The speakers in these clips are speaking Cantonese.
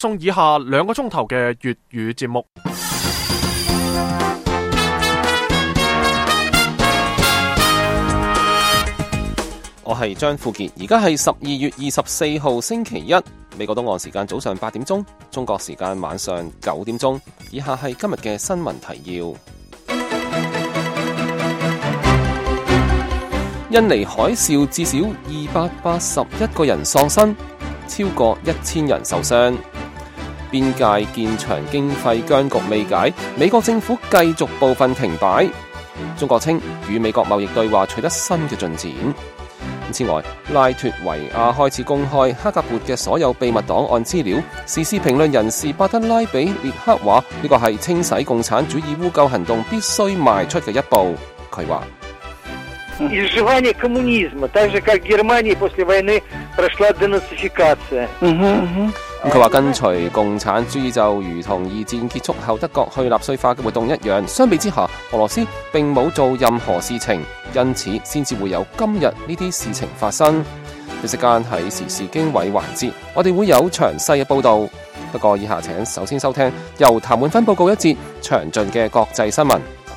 送以下2個鐘頭嘅粵語節目。 我係張富傑，而家係12月24號星期一，美國東岸時間早上8點鐘，中國時間晚上9點鐘。以下係今日嘅新聞提要。印尼海嘯至少281個人喪生，超過1000人受傷。邊界建牆經費僵局未解，美國政府繼續部分停擺。中國稱與美國貿易對話取得新嘅進展。此外，拉脫維亞開始公開哈格勃嘅所有秘密檔案資料。時事評論人士巴德拉比列克話：呢個係清洗共產主義污垢行動必須邁出嘅一步。佢話：佢話跟隨共產主義就如同二戰結束後德國去納粹化嘅活動一樣。相比之下，俄羅斯並冇做任何事情，因此先至會有今日呢啲事情發生。一時間喺時事經緯環節，我哋會有詳細嘅報道。不過以下請首先收聽由譚滿芬報告一節詳盡嘅國際新聞。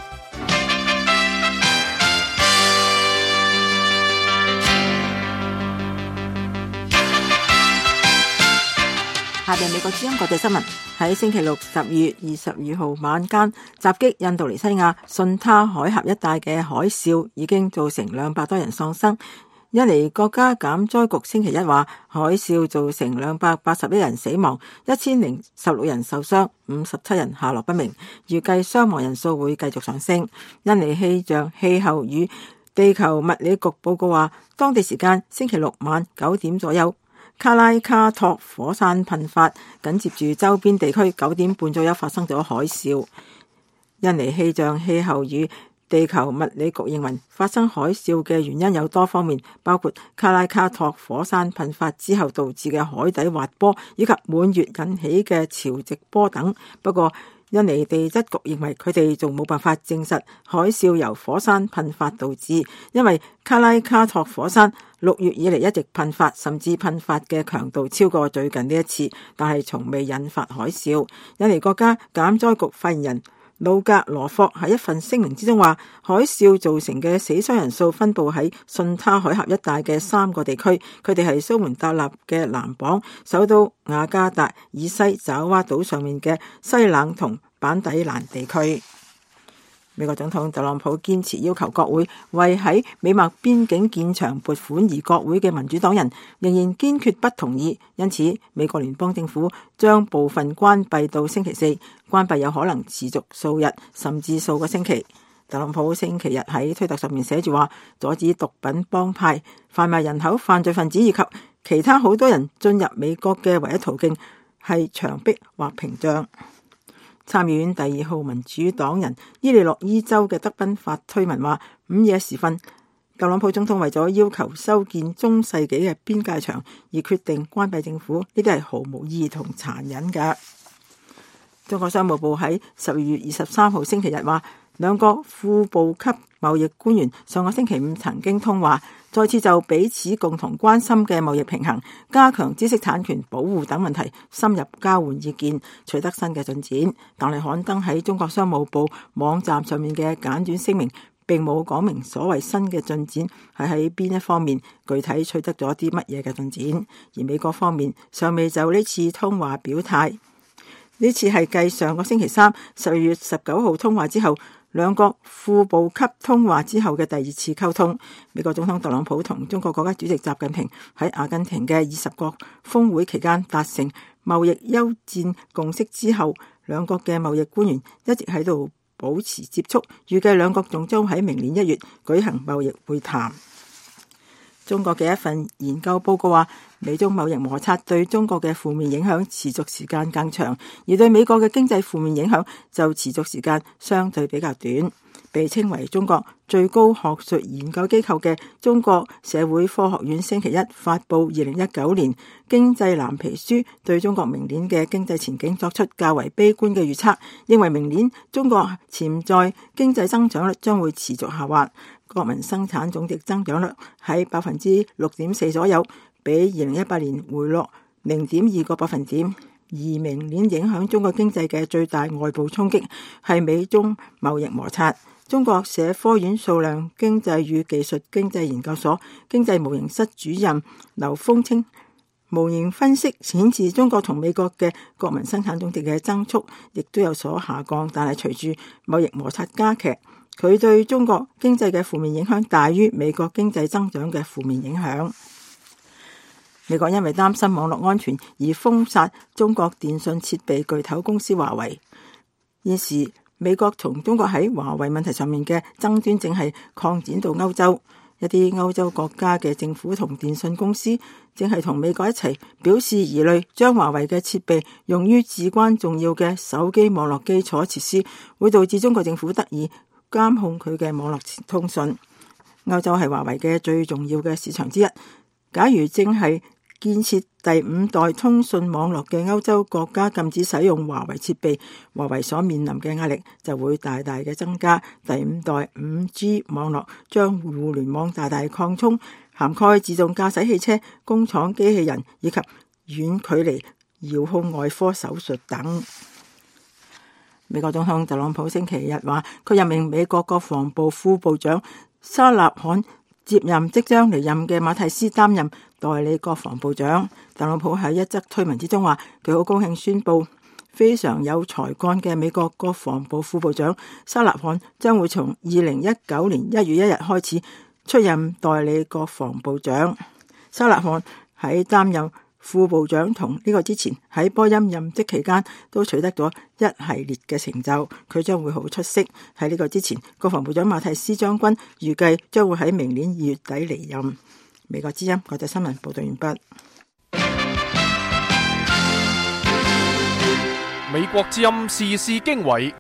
下邊美國之音國際新聞喺星期六12月22號晚間襲擊印度尼西亞順他海峽一帶嘅海嘯已經造成200多人喪生。印尼國家減災局星期一話，海嘯造成281人死亡，1016人受傷，57人下落不明，預計傷亡人數會繼續上升。印尼氣象氣候與地球物理局報告話，當地時間星期六晚9點左右，卡拉卡托火山噴發，緊接住周邊地區9點半左右發生咗海嘯。印尼氣象氣候與地球物理局認為，發生海嘯嘅原因有多方面，包括卡拉卡托火山噴發之後導致嘅海底滑坡，以及滿月引起嘅潮汐波等。不過，印尼地質局認為佢哋仲冇辦法證實海嘯由火山噴發導致，因為卡拉卡托火山6月以嚟一直噴發，甚至噴發嘅強度超過最近呢一次，但係從未引發海嘯。印尼國家減災局發言人魯格羅霍喺一份聲明之中話，海嘯造成嘅死傷人數分布喺順他海峽一帶嘅3個地區，佢哋係蘇門答臘嘅南邦、首都雅加達以西爪哇島上面嘅西冷同板底蘭地區。美國總統特朗普堅持要求國會為喺美墨邊境建牆撥款，而國會嘅民主黨人仍然堅決不同意，因此美國聯邦政府將部分關閉到星期四，關閉有可能持續數日甚至數個星期。特朗普星期日喺推特上面寫住話，阻止毒品幫派、販賣人口犯罪分子以及其他好多人進入美國嘅唯一途徑係牆壁或屏障。參議院第2號民主黨人伊利諾伊州嘅德賓發推文話，午夜時分，特朗普總統為咗要求修建中世紀嘅邊界牆而決定關閉政府，呢啲係毫無意義同殘忍嘅。中國商務部喺12月23號星期日話，兩國副部級貿易官員上個星期五曾經通話，再次就彼此共同關心嘅貿易平衡、加強知識產權保護等問題深入交換意見，取得新嘅進展。但係刊登喺中國商務部網站上面嘅簡短聲明並冇講明所謂新嘅進展係喺邊一方面，具體取得咗啲乜嘢嘅進展。而美國方面尚未就呢次通話表態。呢次係繼上個星期三12月19號通話之後，兩國副部級通話之後嘅第2次溝通。美國總統特朗普同中國國家主席習近平喺阿根廷嘅20國峰會期間達成貿易優戰共識之後，兩國嘅貿易官員一直喺度保持接觸，預計兩國仲將喺明年1月舉行貿易會談。中國嘅一份研究報告話，美中貿易摩擦對中國嘅負面影響持續時間更長，而對美國嘅經濟負面影響就持續時間相對比較短。被稱為中國最高學術研究機構嘅中國社會科學院星期一發布2019年經濟藍皮書，對中國明年嘅經濟前景作出較為悲觀嘅預測，認為明年中國潛在經濟增長率將會持續下滑。國民生產總值增長率喺 6.4% 左右，比2018年回落0.2個百分點。 明年影響中國經濟嘅最大外部衝擊係美中貿易摩擦。中國社科院數量經濟與技術經濟研究所經濟模型室主任劉峰稱，模型分析顯示中國同美國嘅國民生產總值嘅增速亦都有所下降，但係隨住貿易摩擦加劇，佢對中國經濟嘅負面影響大於美國經濟增長嘅負面影響。美國因為擔心網絡安全而封殺中國電信設備巨頭公司華為。現時美國同中國喺華為問題上面嘅爭端正係擴展到歐洲，一啲歐洲國家嘅政府同電信公司正係同美國一齊表示疑慮，將華為嘅設備用於至關重要嘅手機網絡基礎設施，會導致中國政府得以監控佢嘅網絡通訊。歐洲係華為嘅最重要嘅市場之一，假如正係建設第5代通訊網絡嘅歐洲國家禁止使用華為設備，華為所面臨嘅壓力就會大大嘅增加。第5代 5G 網絡將互聯網大大擴充，涵蓋自動駕駛汽車、工廠機器人以及遠距離遙控外科手術等。美國總統特朗普星期日話，佢任命美國國防部副部長沙納罕接任即將離任嘅馬蒂斯擔任代理國防部長。特朗普喺一則推文之中話，佢好高興宣布非常有才幹嘅美國國防部副部長沙納罕將會從2019年1月1日開始出任代理國防部長。沙納罕喺擔任副部長同呢個之前喺波音任職期間都取得咗一系列嘅成就，佢將會好出色。喺呢個之前，國防部長馬蒂斯將軍預計將會喺明年2月底離任。美國之音國際新聞報道完畢。 美國之音時事經緯，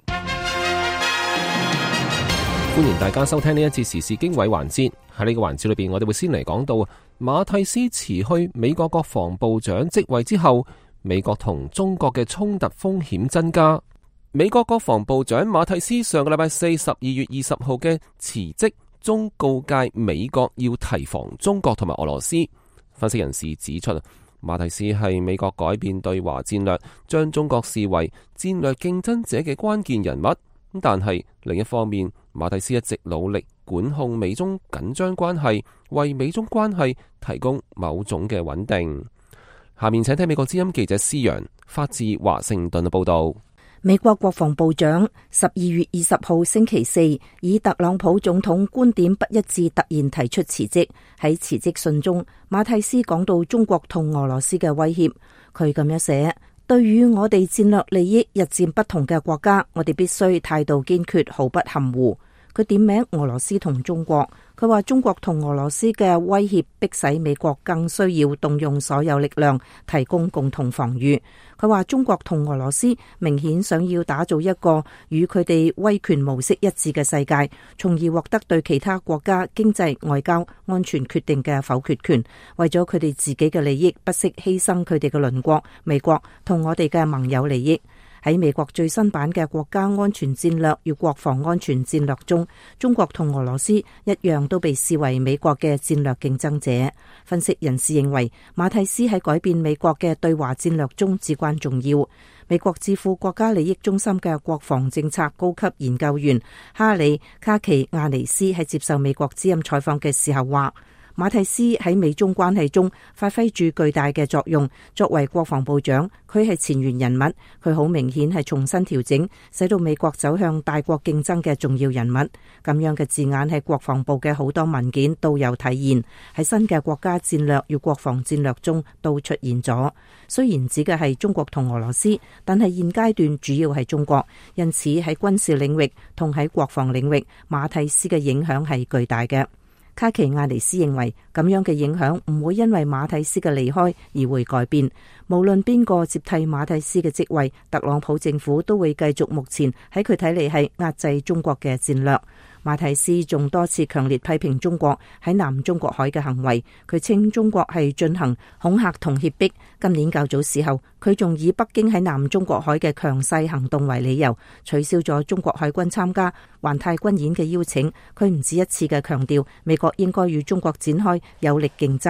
歡迎大家收聽呢一節時事經緯環節。喺呢個環節裏邊，我哋會先嚟講到馬蒂斯辭去美國國防部長職位之後，美國同中國嘅衝突風險增加。美國國防部長馬蒂斯上個禮拜四12月20號嘅辭職中告誡美國要提防中國同埋俄羅斯。分析人士指出，馬蒂斯係美國改變對華戰略，將中國視為戰略競爭者嘅關鍵人物。但係另一方面，馬蒂斯一直努力管控美中緊張關係，為美中關係提供某種嘅穩定。下面請聽美國之音記者施陽發自華盛頓嘅報道。 美國國防部長12月20號星期四以特朗普總統觀點不一致突然提出辭職。喺辭職信中，馬蒂斯講到中國同俄羅斯嘅威脅，佢咁樣寫：對於我哋戰略利益日漸不同嘅國家，我哋必須態度堅決，毫不含糊。佢點名俄羅斯同中國，佢話中國同俄羅斯嘅威脅迫使美國更需要動用所有力量提供共同防禦。佢話中國同俄羅斯明顯想要打造一個與佢哋威權模式一致嘅世界，從而獲得對其他國家經濟、外交、安全決定嘅否決權。為咗佢哋自己嘅利益，不惜犧牲佢哋嘅鄰國美國同我哋嘅盟友利益。喺美國最新版嘅國家安全戰略與國防安全戰略中，中國同俄羅斯一樣都被視為美國嘅戰略競爭者。分析人士認為，馬蒂斯喺改變美國嘅對華戰略中至關重要。美國智庫國家利益中心嘅國防政策高級研究員哈里卡奇亞尼斯喺接受美國之音採訪嘅時候話，馬蒂斯喺美中關係中發揮住巨大嘅作用。作為國防部長，佢係前沿人物，佢好明顯係重新調整，使到美國走向大國競爭嘅重要人物。咁樣嘅字眼喺國防部嘅好多文件都有體現，喺新嘅國家戰略與國防戰略中都出現咗。雖然指嘅係中國同俄羅斯，但係現階段主要係中國，因此喺軍事領域同喺國防領域，馬蒂斯嘅影響係巨大嘅。卡奇亞尼斯認為，咁樣嘅影響唔會因為馬蒂斯嘅離開而會改變。無論邊個接替馬蒂斯嘅職位，特朗普政府都會繼續目前喺佢睇嚟係壓制中國嘅戰略。馬蒂斯仲多次強烈批評中國喺南中國海嘅行為，佢稱中國係進行恐嚇同脅迫。今年較早時候，佢仲以北京喺南中國海嘅強勢行動為理由，取消咗中國海軍參加環太軍演嘅邀請。佢唔止一次嘅強調，美國應該與中國展開有力競爭。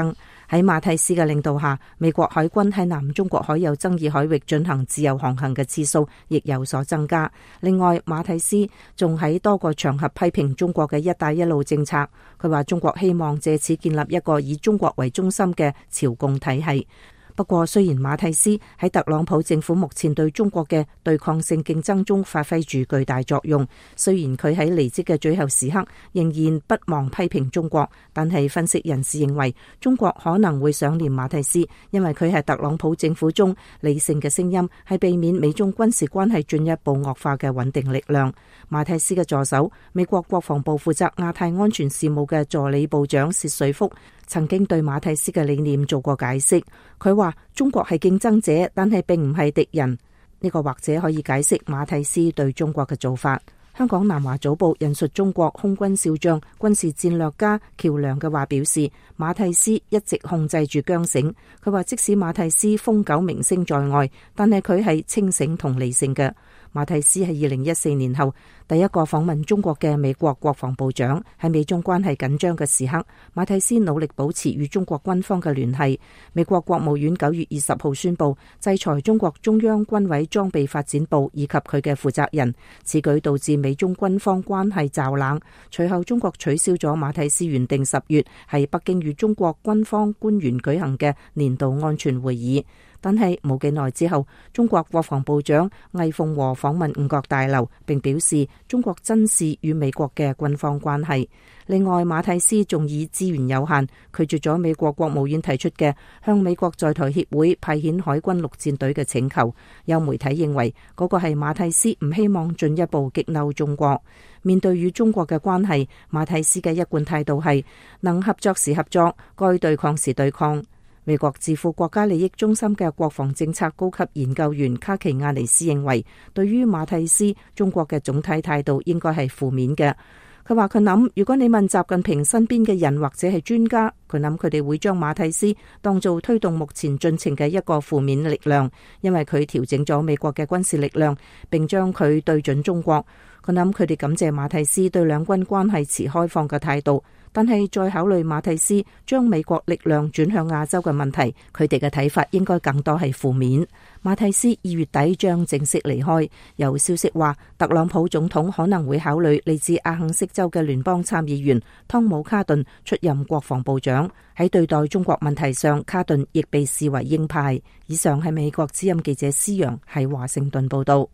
喺馬蒂斯嘅領導下，美國海軍喺南中國海有爭議海域進行自由航行嘅次數亦有所增加。另外，馬蒂斯仲喺多個場合批評中國嘅一帶一路政策。佢話中國希望借此建立一個以中國為中心嘅朝貢體系。不過，雖然馬蒂斯喺特朗普政府目前對中國嘅對抗性競爭中發揮住巨大作用，雖然佢喺離職嘅最後時刻仍然不忘批評中國，但係分析人士認為中國可能會想念馬蒂斯，因為佢係特朗普政府中理性嘅聲音，係避免美中軍事關係進一步惡化嘅穩定力量。馬蒂斯嘅助手，美國國防部負責亞太安全事務嘅助理部長薛瑞福曾經對馬蒂斯嘅理念做過解釋。佢話中國係競爭者，但係並唔係敵人。呢個或者可以解釋馬蒂斯對中國嘅做法。香港南華早報引述中國空軍少將、軍事戰略家喬良嘅話表示，馬蒂斯一直控制住韁繩。佢話即使馬蒂斯風九名聲在外，但係佢係清醒同理性嘅。馬蒂斯係2014年後第一個訪問中國嘅美國國防部長。喺美中關係緊張嘅時刻，馬蒂斯努力保持與中國軍方嘅聯繫。美國國務院9月20號宣布制裁中國中央軍委裝備發展部以及佢嘅負責人，此舉導致美中軍方關係驟冷。隨後中國取消咗馬蒂斯原定10月喺北京與中國軍方官員舉行嘅年度安全會議。但係冇幾耐之後，中國國防部長魏鳳和訪問五角大樓，並表示中國珍視與美國嘅軍方關係。另外，馬蒂斯仲以資源有限，拒絕咗美國國務院提出嘅向美國在台協會派遣海軍陸戰隊嘅請求。有媒體認為嗰個係馬蒂斯唔希望進一步激嬲中國。面對與中國嘅關係，馬蒂斯嘅一貫態度係能合作時合作，該對抗時對抗。美國智庫國家利益中心嘅國防政策高級研究員卡奇亞尼斯認為，對於馬蒂斯，中國嘅總體態度應該係負面嘅。佢話佢諗，如果你問習近平身邊嘅人或者係專家，佢諗佢哋會將馬蒂斯當做推動目前進程嘅一個負面力量，因為佢調整咗美國嘅軍事力量，並將佢對準中國。佢諗佢哋感謝馬蒂斯對兩軍關係持開放嘅態度，但係再考慮馬蒂斯將美國力量轉向亞洲嘅問題，佢哋嘅睇法應該更多係負面。馬蒂斯2月底將正式離開，有消息話特朗普總統可能會考慮嚟自阿肯色州嘅聯邦參議員湯姆卡頓出任國防部長。喺對待中國問題上，卡頓亦被視為鷹派。以上係美國之音記者施陽喺華盛頓報道。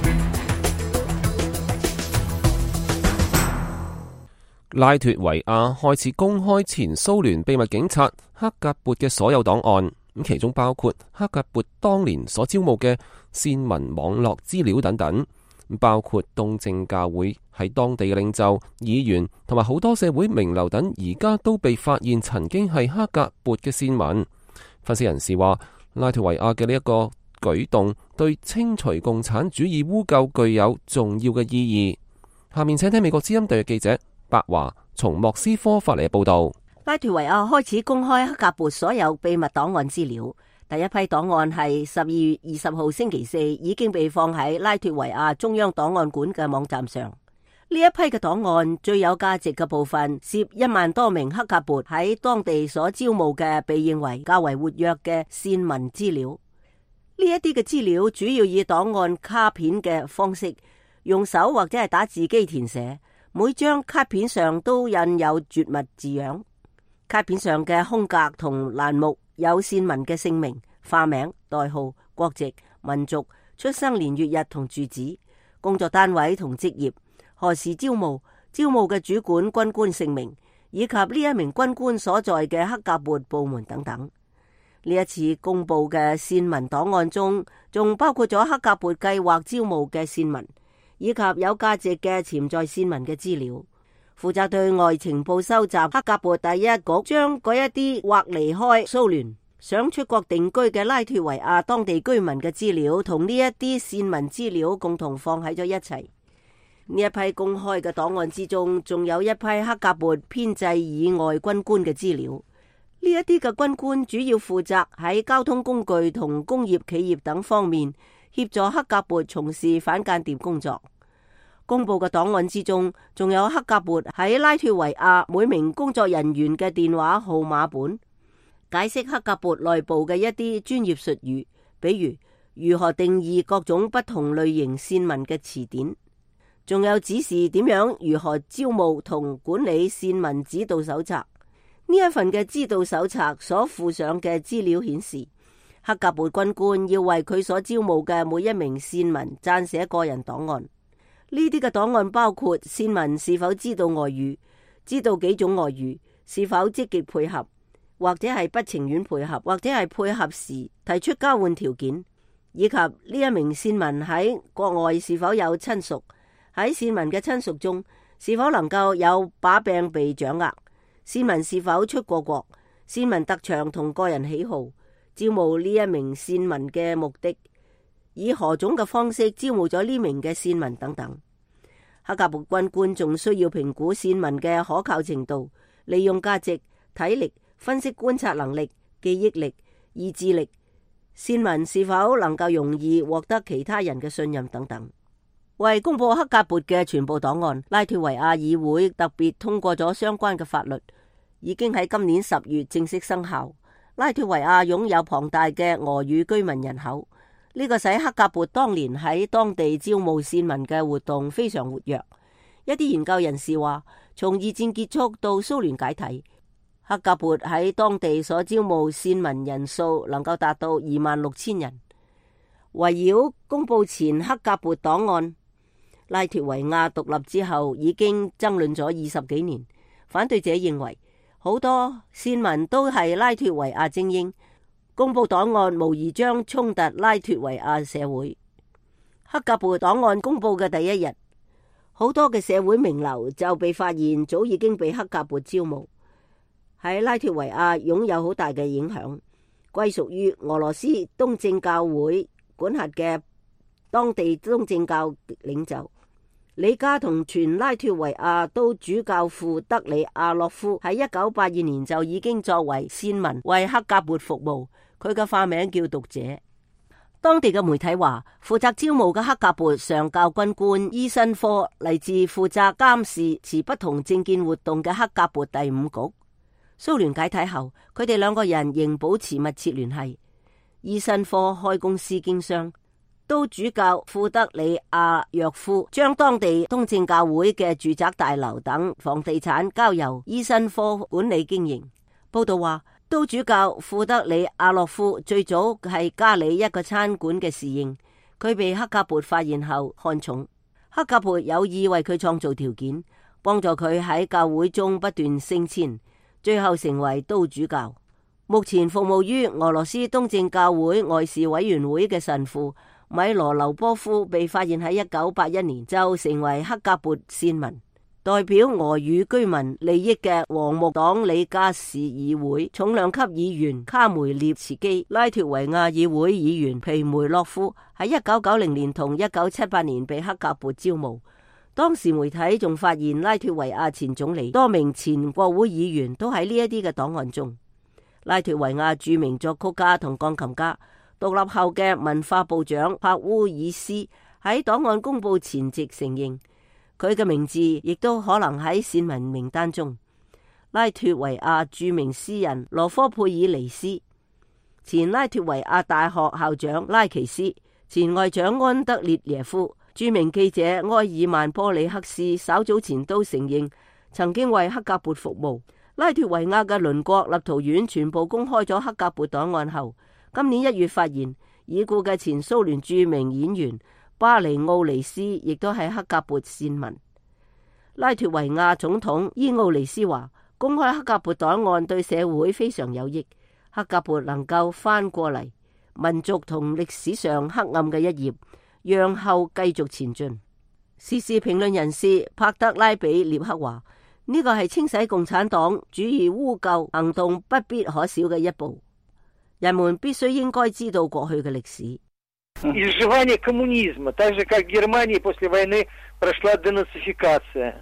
拉脫維亞開始公開前蘇聯秘密警察克格勃嘅所有檔案，咁其中包括克格勃當年所招募嘅線民網絡資料等等，包括東正教會喺當地嘅領袖、議員同埋好多社會名流等，而家都被發現曾經係克格勃嘅線民。分析人士話，拉脫維亞嘅呢一個舉動對清除共產主義污垢具有重要嘅意義。下面請聽美國之音特約記者白華從莫斯科發嚟嘅報道。 拉脫維亞開始公開克格勃所有秘密檔案資料。第一批檔案係12月20號星期四已經被放喺拉脫維亞中央檔案館嘅網站上。呢一批嘅檔案最有價值嘅部分涉1萬多名克格勃喺當地所招募嘅被認為較為活躍嘅線民資料。呢一啲嘅資料主要以檔案卡片嘅方式，用手或者係打字機填寫。每張卡片上都印有絕密字樣，卡片上嘅空格同欄目有線民嘅姓名、化名、代號、國籍、民族、出生年月日同住址、工作單位同職業、何時招募、招募嘅主管軍官姓名，以及呢一名軍官所在嘅克格勃部門等等。呢一次公布嘅線民檔案中，仲包括咗克格勃計劃招募嘅線民，以及有價值嘅潛在線民嘅資料。負責對外情報收集克格勃第一局將嗰一啲或離開蘇聯想出國定居嘅拉脫維亞當地居民嘅資料同呢一啲線民資料共同放喺咗一齊。呢一批公開嘅檔案之中，仲有一批克格勃編制以外軍官嘅資料。呢一啲嘅軍官主要負責喺交通工具同工業企業等方面協助克格勃從事反間諜工作。公布嘅檔案之中，仲有克格勃喺拉脫維亞每名工作人員嘅電話號碼本。 解釋克格勃內部嘅一啲專業術語，比如如何定義各種不同類型線民嘅詞典，仲有指示點樣如何招募同管理線民指導手冊。呢一份嘅指導手冊所附上嘅資料顯示，克格勃軍官要為佢所招募嘅每一名線民撰寫個人檔案。呢啲嘅檔案包括線民是否知道外語，知道幾種外語，是否積極配合，或者係不情願配合，或者係配合時提出交換條件，以及呢一名線民喺國外是否有親屬，喺線民嘅親屬中是否能夠有把柄被掌握，線民是否出過國，線民特長同個人喜好，招募呢一名線民嘅目的，以何種嘅方式招募咗呢名嘅線民等等。克格勃軍官仲需要評估線民嘅可靠程度、利用價值、體力、分析觀察能力、記憶力、意志力，線民是否能夠容易獲得其他人嘅信任等等。為公布克格勃嘅全部檔案，拉脫維亞議會特別通過咗相關嘅法律，已經喺今年10月正式生效。拉脫維亞擁有龐大嘅俄語居民人口，呢個使克格勃當年喺當地招募線民嘅活動非常活躍。一啲研究人士話，從二戰結束到蘇聯解體，克格勃喺當地所招募線民人數能夠達到26,000人。圍繞公布前克格勃檔案，拉脫維亞獨立之後已經爭論咗20幾年。反對者認為，好多線民都係拉脫維亞精英，公布檔案無疑將衝突拉脫維亞社會。克格勃檔案公布嘅第一日，好多嘅社會名流就被發現早已經被克格勃招募，喺拉脫維亞擁有好大嘅影響，歸屬於俄羅斯東正教會管轄嘅當地東正教領袖李加同全拉脫維亞都主教父德里亞洛夫喺1982年就已經作為線民為克格勃服務，佢嘅化名叫讀者。當地嘅媒體話，負責招募嘅克格勃上校軍官伊申科嚟自負責監視持不同政見活動嘅克格勃第5局。蘇聯解體後，佢哋兩個人仍保持密切聯繫。伊申科開公司經商，都主教庫德里亞約夫將當地東正教會嘅住宅大樓等房地產交由伊申科管理經營。報道話，都主教庫德里亞洛夫最早係加里一個餐館嘅侍應，佢被克格勃發現後看重，克格勃有意為佢創造條件，幫助佢喺教會中不斷升遷，最後成為都主教。目前服務於俄羅斯東正教會外事委員會嘅神父米羅留波夫被發現喺1981年就成為克格勃線民，代表俄語居民利益嘅黃木黨里加市議會重量級議員卡梅列茨基、拉脫維亞議會議員皮梅洛夫喺1990年同1978年被克格勃招募。當時媒體仲發現拉脫維亞前總理多名前國會議員都喺呢一啲嘅檔案中。拉脫維亞著名作曲家同鋼琴家，獨立後嘅文化部長帕烏爾斯喺檔案公布前夕承認，佢嘅名字亦都可能喺線民名單中。拉脫維亞著名詩人羅科佩爾尼斯、前拉脫維亞大學校長拉奇斯、前外長安德烈耶夫、著名記者埃爾曼波里克斯稍早前都承認曾經為克格勃服務。拉脫維亞嘅鄰國立陶宛全部公開咗克格勃檔案後，今年1月發現已故嘅前蘇聯著名演員巴尼奧尼斯亦都係克格勃線民。拉脫維亞總統伊奧尼斯話，公開克格勃檔案對社會非常有益，克格勃能夠翻過嚟民族同歷史上黑暗嘅一頁，讓後繼續前進。時事評論人士帕德拉比列克話，呢個係清洗共產黨主義污垢行動不必可少嘅一步，人們必須應該知道過去嘅歷史。 изживание коммунизма, так же как Германия после войны прошла денацификация.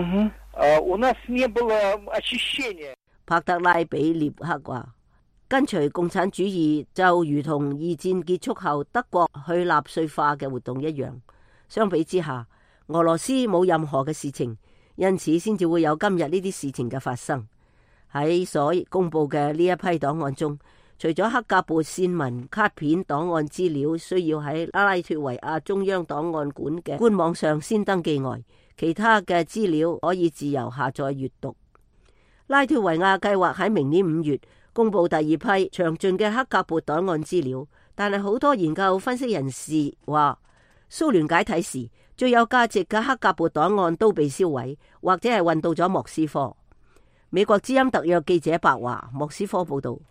У нас не было очищения. 帕德拉比列克話，跟隨共產主義就如同二戰結束後德國去納粹化嘅活動一樣，相比之下，俄羅斯冇任何嘅事情，因此先至會有今日呢啲事情嘅發生。 喺所公布嘅呢一批檔案中，除咗克格勃線文卡片檔案資料需要喺拉脫維亞中央檔案館嘅官網上先登記外，其他嘅資料可以自由下載閱讀。拉脫維亞計劃喺明年5月公布第二批詳盡嘅克格勃檔案資料，但係好多研究分析人士話，蘇聯解體時最有價值嘅克格勃檔案都被燒毀，或者係運到咗莫斯科。美國之音特約記者白華，莫斯科報道。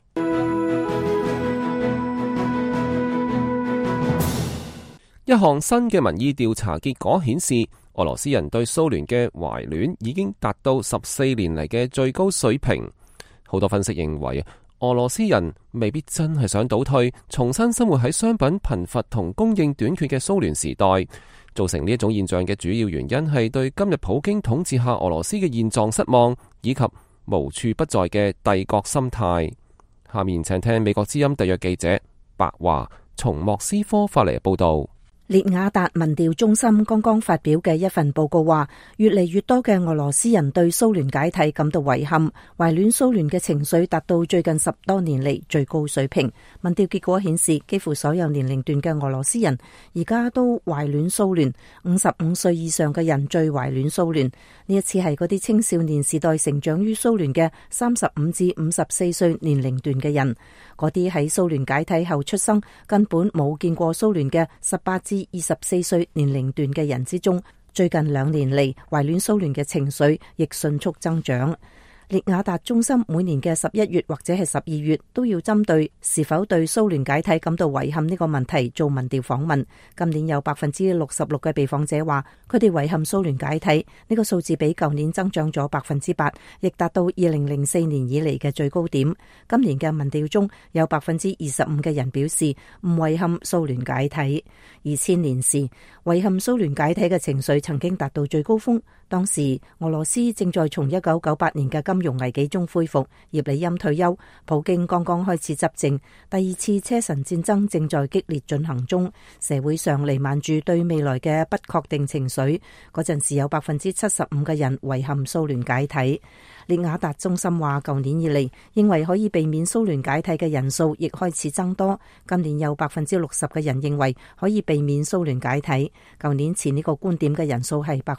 一項新嘅民意調查結果顯示，俄羅斯人對蘇聯嘅懷戀已經達到14年嚟嘅最高水平。好多分析認為，俄羅斯人未必真係想倒退，重新生活喺商品貧乏同供應短缺嘅蘇聯時代。造成呢一種現象嘅主要原因係對今日普京統治下俄羅斯嘅現狀失望，以及無處不在嘅帝國心態。下面請聽美國之音特約記者白華從莫斯科發嚟嘅報道。 列雅達民調中心剛剛發表嘅一份報告話，越嚟越多嘅俄羅斯人對蘇聯解體感到遺憾，懷戀蘇聯嘅情緒達到最近10多年嚟最高水平。民調結果顯示，幾乎所有年齡段嘅俄羅斯人而家都懷戀蘇聯，55歲以上嘅人最懷戀蘇聯。呢一次係嗰啲青少年時代成長於蘇聯嘅35至54歲年齡段嘅人，嗰啲喺蘇聯解體後出生，根本冇見過蘇聯嘅18至24歲年齡段嘅人之中，最近2年嚟懷戀蘇聯嘅情緒亦迅速增長。列雅達中心每年嘅11月或者係12月都要針對是否對蘇聯解體感到遺憾呢個問題做民調訪問。今年有66%嘅被訪者話佢哋遺憾蘇聯解體，呢個數字比舊年增長咗8%，亦達到2004年以嚟嘅最高點。今年嘅民調中有25%嘅人表示唔遺憾蘇聯解體。2000年時遺憾蘇聯解體嘅情緒曾經達到最高峰，當時俄羅斯正在從1998年嘅金融危機中恢復，葉利欽退休，普京剛剛開始執政，第二次車臣戰爭正在激烈進行中，社會上彌漫住對未來嘅不確定情緒。嗰陣時有75%嘅人遺憾蘇聯解體。列雅達中心話，舊年以嚟認為可以避免蘇聯解體嘅人數亦開始增多，今年有60%嘅人認為可以避免蘇聯解體，舊年前呢個觀點嘅人數係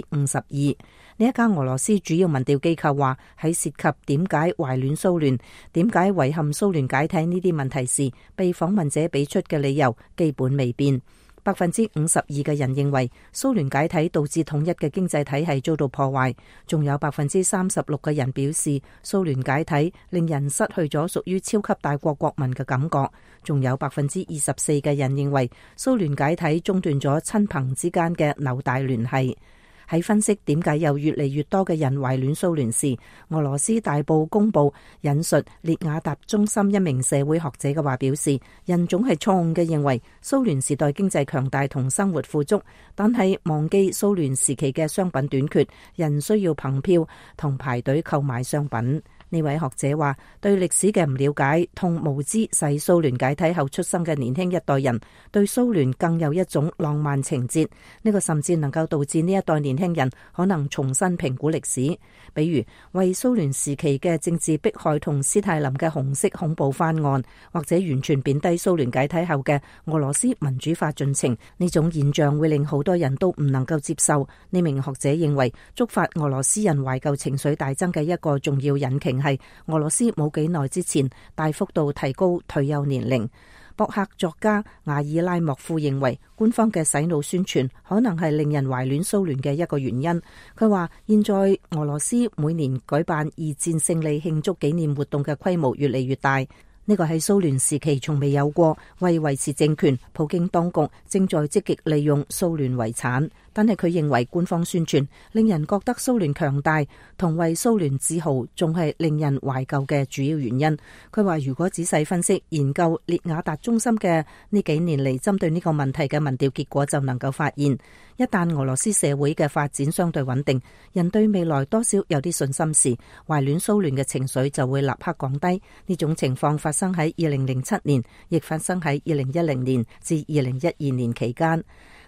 52%。呢一家俄羅斯主要民調機構話，喺涉及點解懷戀蘇聯、點解遺憾蘇聯解體呢啲問題時，被訪問者俾出嘅理由基本未變。52%嘅人認為蘇聯解體導致統一嘅經濟體系遭到破壞，仲有36%嘅人表示蘇聯解體令人失去咗屬於超級大國國民嘅感覺，仲有24%嘅人認為蘇聯解體中斷咗親朋之間嘅紐帶聯繫。喺分析點解有越嚟越多嘅人懷戀蘇聯時，俄羅斯大報公佈引述列雅達中心一名社會學者嘅話表示，人總係錯誤嘅認為蘇聯時代經濟強大同生活富足，但係忘記蘇聯時期嘅商品短缺，人需要憑票同排隊購買商品。呢位學者話，對歷史嘅唔了解同無知使蘇聯解體後出生嘅年輕一代人對蘇聯更有一種浪漫情節，呢個甚至能夠導致呢一代年輕人可能重新評估歷史，比如為蘇聯時期嘅政治迫害同斯大林嘅紅色恐怖翻案，或者完全貶低蘇聯解體後嘅俄羅斯民主化進程。呢種現象會令好多人都唔能夠接受。呢名學者認為，觸發俄羅斯人懷舊情緒大增嘅一個重要引擎係俄羅斯冇幾耐之前大幅度提高退休年齡。博客作家瓦爾拉莫夫認為，官方嘅洗腦宣傳可能係令人懷戀蘇聯嘅一個原因。佢話，現在俄羅斯每年舉辦二戰勝利慶祝紀念活動嘅規模越嚟越大，呢個係蘇聯時期從未有過。為維持政權，普京當局正在積極利用蘇聯遺產，但係佢認為官方宣傳令人覺得蘇聯強大同為蘇聯自豪，仲係令人懷舊嘅主要原因。佢話，如果仔細分析研究列雅達中心嘅呢幾年嚟針對呢個問題嘅民調結果，就能夠發現，一旦俄羅斯社會嘅發展相對穩定，人對未來多少有啲信心時，懷戀蘇聯嘅情緒就會立刻降低。呢種情況發生喺2007年，亦發生喺2010年至2012年期間。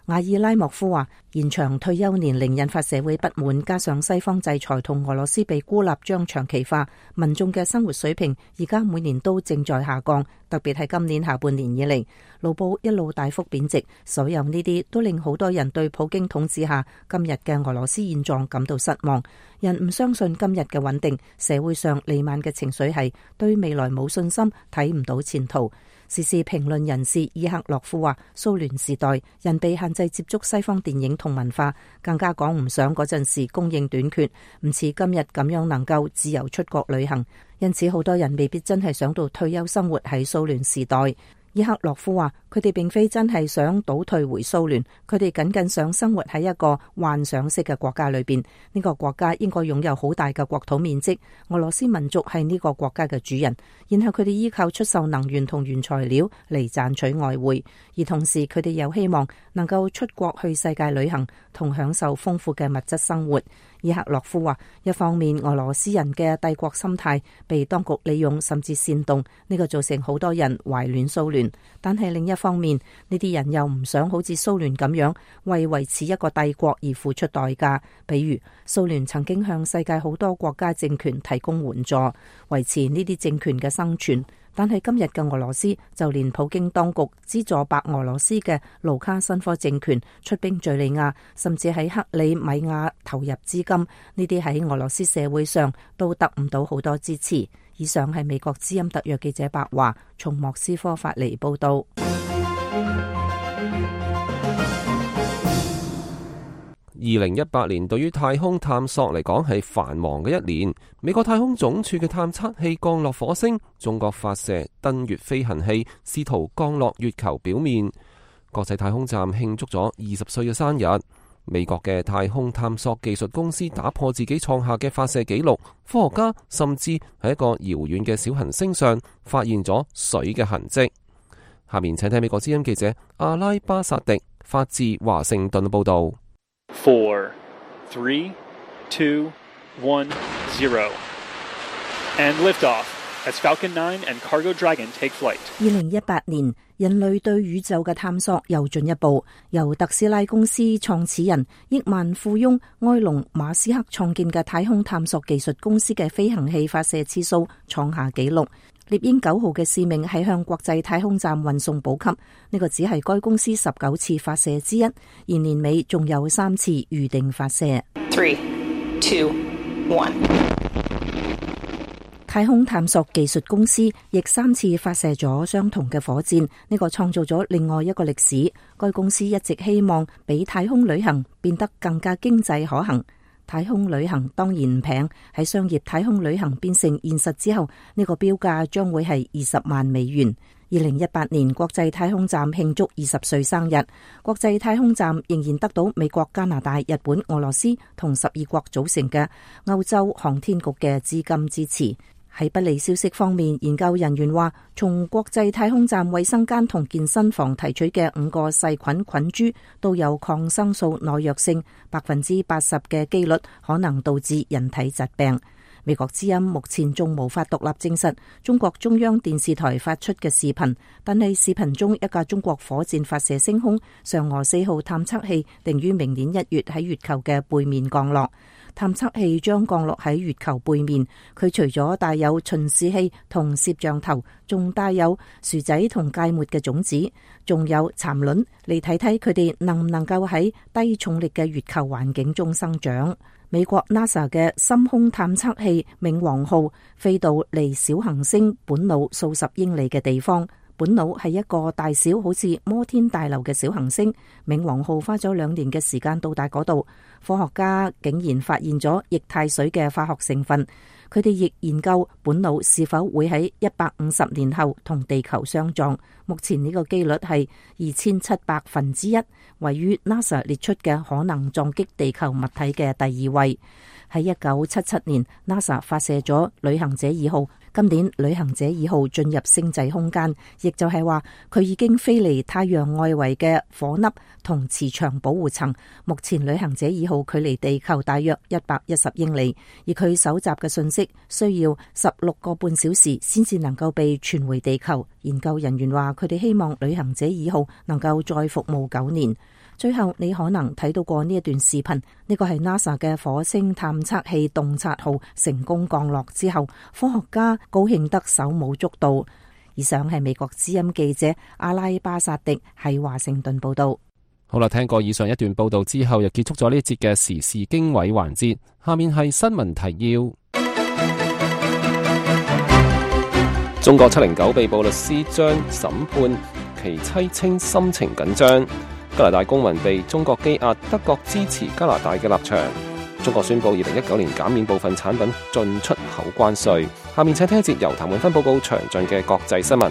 瓦爾拉莫夫話，延長退休年齡引發社會不滿，加上西方制裁同俄羅斯被孤立將長期化，民眾嘅生活水平而家每年都正在下降，特別係今年下半年以嚟，盧布一路大幅貶值，所有呢啲都令好多人對普京統治下今日嘅俄羅斯現狀感到失望。人唔相信今日嘅穩定，社會上彌漫嘅情緒係對未來冇信心，睇唔到前途。時事評論人士伊克洛夫話，蘇聯時代人被限制接觸西方電影同文化，更加講唔上嗰陣時供應短缺，唔似今日咁樣能夠自由出國旅行，因此好多人未必真係想到退休生活喺蘇聯時代。伊克洛夫話，佢哋並非真係想倒退回蘇聯，佢哋僅僅想生活喺一個幻想式嘅國家裏邊。呢個國家應該擁有好大嘅國土面積，俄羅斯民族係呢個國家嘅主人，然後佢哋依靠出售能源同原材料嚟賺取外匯，而同時佢哋又希望能夠出國去世界旅行同享受豐富嘅物質生活。伊克洛夫話，一方面俄羅斯人嘅帝國心態被當局利用甚至煽動，呢個造成好多人懷戀蘇聯，但係另一方面呢啲人又唔想好似蘇聯咁樣為維持一個帝國而付出代價，比如蘇聯曾經向世界好多國家政權提供援助，維持呢啲政權嘅生存。但係今日嘅俄羅斯，就連普京當局資助白俄羅斯嘅盧卡申科政權出兵敘利亞，甚至喺克里米亞投入資金，呢啲喺俄羅斯社會上都得唔到好多支持。以上係美國之音特約記者白華從莫斯科發嚟報道。 2018年對於太空探索嚟講係繁忙嘅一年。美國太空總署嘅探測器降落火星，中國發射登月飛行器試圖降落月球表面。國際太空站慶祝咗20歲嘅生日。美國嘅太空探索技術公司打破自己創下嘅發射紀錄，科學家甚至喺一個遙遠嘅小行星上發現咗水嘅痕跡。下面請睇美國之音記者阿拉巴薩迪發自華盛頓報道。 4, 3, 2, 1, 0 and liftoff as Falcon 9 and Cargo Dragon take flight. 2018年，人類對宇宙嘅探索又進一步，由特斯拉公司創始人億萬富翁埃隆馬斯克創建嘅太空探索技術公司嘅飛行器發射次數創下紀錄。獵鷹9號嘅使命係向國際太空站運送補給，呢個只係該公司19次發射之一，而年尾仲有3次預定發射。 3, 2, 1。 太空探索技術公司亦3次發射咗相同嘅火箭，呢個創造咗另外一個歷史。該公司一直希望俾太空旅行變得更加經濟可行。太空旅行當然唔平，喺商業太空旅行變成現實之後，呢個標價將會係20萬美元。2018年國際太空站慶祝20歲生日，國際太空站仍然得到美國、加拿大、日本、俄羅斯同12國組成嘅歐洲航天局嘅資金支持。喺不利消息方面，研究人員話，從國際太空站衛生間同健身房提取嘅5個細菌菌株都有抗生素耐藥性，80%嘅機率可能導致人體疾病。美國之音目前仲無法獨立證實中國中央電視台發出嘅視頻，但係視頻中一架中國火箭發射升空，嫦娥4號探測器定於明年1月喺月球嘅背面降落。探測器將降落喺月球背面，佢除咗帶有巡視器同攝像頭，仲帶有薯仔同芥末嘅種子，仲有蠶卵嚟睇睇佢哋能唔能夠喺低重力嘅月球環境中生長。美國 NASA 嘅深空探測器冥王號飛到離小行星本魯數十英里嘅地方。本魯係一個大小好似摩天大樓嘅小行星，冥王號花咗2年嘅時間到達嗰度。科學家竟然發現咗液態水嘅化學成分，佢哋亦研究本魯是否會喺150年後同地球相撞。目前呢個機率係2700%，位於 NASA 列出嘅可能撞擊地球物體嘅第2位。喺1977年 NASA 發射咗旅行者2號，今年旅行者2號進入星際空間，亦就係話佢已經飛離太陽外圍嘅火粒同磁場保護層。目前旅行者2號距離地球大約110英里，而佢搜集嘅信息跡需要16個半小時先至能夠被傳回地球。研究人員話，佢哋希望旅行者2號能夠再服務9年。最後，你可能睇到過呢一段視頻，呢個係 NASA 嘅火星探測器洞察號成功降落之後，科學家高興得手舞足蹈。以上係美國之音記者阿拉巴薩迪喺華盛頓報道。 好啦，聽過以上一段報道之後，又結束咗呢節嘅時事經緯環節。下面係新聞提要。中國709被捕律師將審判，其妻稱心情緊張。加拿大公民被中國羈押，德國支持加拿大嘅立場。中國宣布2019年減免部分產品進出口關稅。下面請聽一節由譚永芬報告詳盡嘅國際新聞。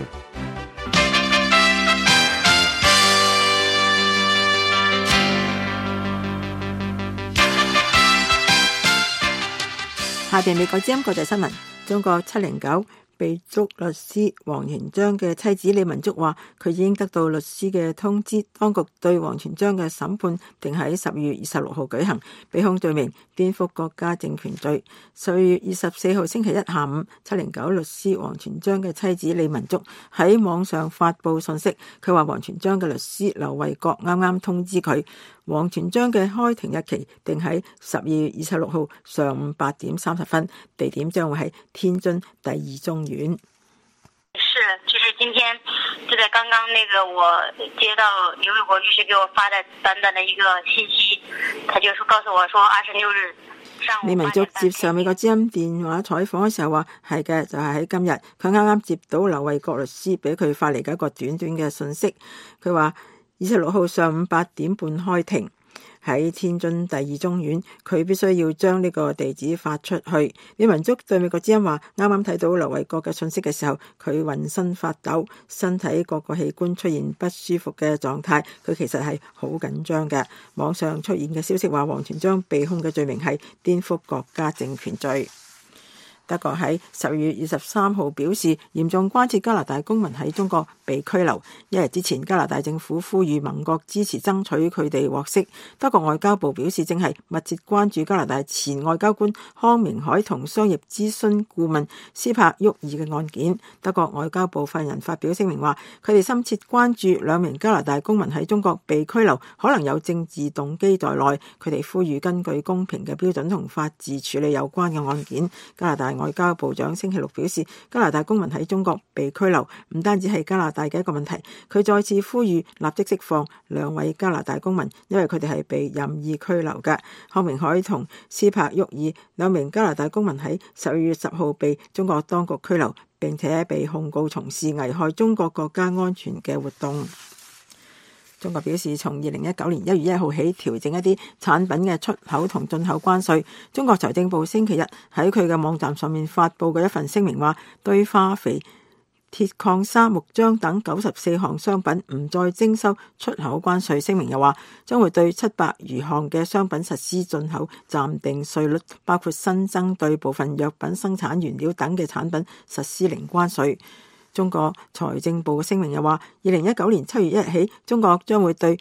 下邊美國之音國際新聞，中國709被捉律師王全璋嘅妻子李文竹話，佢已經得到律師嘅通知，當局對王全璋嘅審判定喺12月26號舉行，被控罪名顛覆國家政權罪。12月24號星期一下午，709律師王全璋嘅妻子李文竹喺網上發布信息，佢話王全璋嘅律師劉衛國啱啱通知佢，王全璋嘅開庭日期定喺12月26號上午8點30分，地點將會喺天津第二中院。 是，就是今天就在剛剛我接到劉衛國律師給我發的短短的一個信息，他就告訴我說26日上午。李文竹接受美國之音電話採訪嘅時候話，係嘅，就係喺今日，佢啱啱接到劉衛國律師俾佢發嚟嘅一個短短嘅信息，佢話26號上午8點半開庭。喺天津第二中院，佢必須要將呢個地址發出去。李文竹對美國之音話，啱啱睇到劉衛國嘅信息嘅時候，佢渾身發抖，身體各個器官出現不舒服嘅狀態，佢其實係好緊張嘅。網上出現嘅消息話，王全璋被控嘅罪名係顛覆國家政權罪。德國喺12月23號表示嚴重關切加拿大公民喺中國被拘留。一日之前，加拿大政府呼籲盟國支持爭取佢哋獲釋。德國外交部表示正係密切關注加拿大前外交官康明凱同商業諮詢顧問斯帕沃爾嘅案件。德國外交部發言人發表聲明話，佢哋深切關注2名加拿大公民喺中國被拘留，可能有政治動機在內。佢哋呼籲根據公平嘅標準同法治處理有關嘅案件。加拿大外交部長星期六表示，加拿大公民喺中國被拘留唔單止係加拿大嘅一個問題，佢再次呼籲立即釋放2位加拿大公民，因為佢哋係被任意拘留嘅。康明凱同斯帕沃爾2名加拿大公民喺12月10號被中國當局拘留，並且被控告從事危害中國國家安全嘅活動。中國表示，從2019年1月1號起調整一啲產品嘅出口同進口關稅。中國財政部星期日喺佢嘅網站上面發布嘅一份聲明話，對化肥、鐵礦砂、木漿等94項商品唔再徵收出口關稅。聲明又話，將會對700餘項嘅商品實施進口暫定稅率，包括新增對部分藥品生產原料等嘅產品實施零關稅。中國財政部嘅聲明又話，2019年7月1日起，中國將會對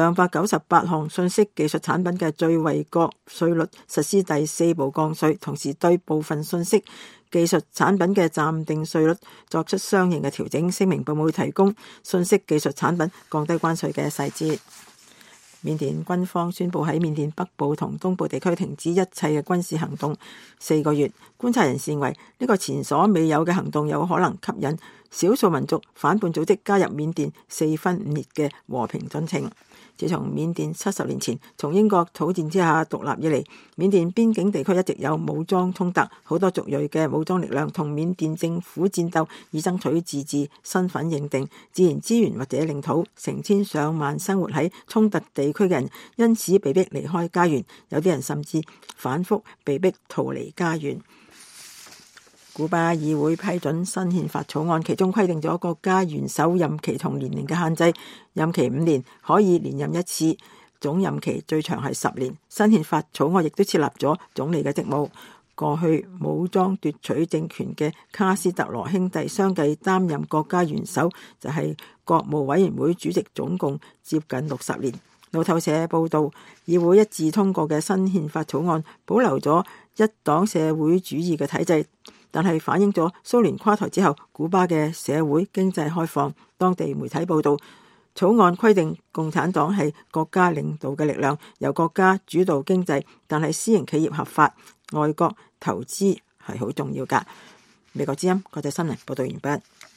298項信息技術產品嘅最惠國稅率實施第4步降稅，同時對部分信息技術產品嘅暫定稅率作出相應嘅調整。聲明並冇提供信息技術產品降低關稅嘅細節。緬甸軍方宣布喺緬甸北部同東部地區停止一切嘅軍事行動4個月。觀察人士認為，呢個前所未有嘅行動有可能吸引少數民族反叛組織加入緬甸4分5裂嘅和平進程。自從緬甸70年前從英國土戰之下獨立以嚟，緬甸邊境地區一直有武裝衝突，好多族裔嘅武裝力量同緬甸政府戰鬥，以爭取自治、身份認定、自然資源或者領土。成千上萬生活喺衝突地區嘅人因此被逼離開家園，有啲人甚至反覆被逼逃離家園。古巴議會批准新憲法草案，其中規定咗國家元首任期同年齡嘅限制，任期5年，可以連任1次，總任期最長係10年。新憲法草案亦都設立咗總理嘅職務。過去武裝奪取政權嘅卡斯特羅兄弟相繼擔任國家元首，就係國務委員會主席，總共接近60年。 路透社報道，議會一致通過嘅新憲法草案保留咗一黨社會主義嘅體制，但係反映咗蘇聯垮台之後古巴嘅社會經濟開放。當地媒體報道，草案規定共產黨係國家領導嘅力量，由國家主導經濟，但係私營企業合法，外國投資係好重要㗎。美國之音國際新聞報道完畢。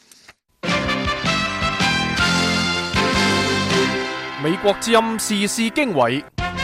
美國之音時事經緯，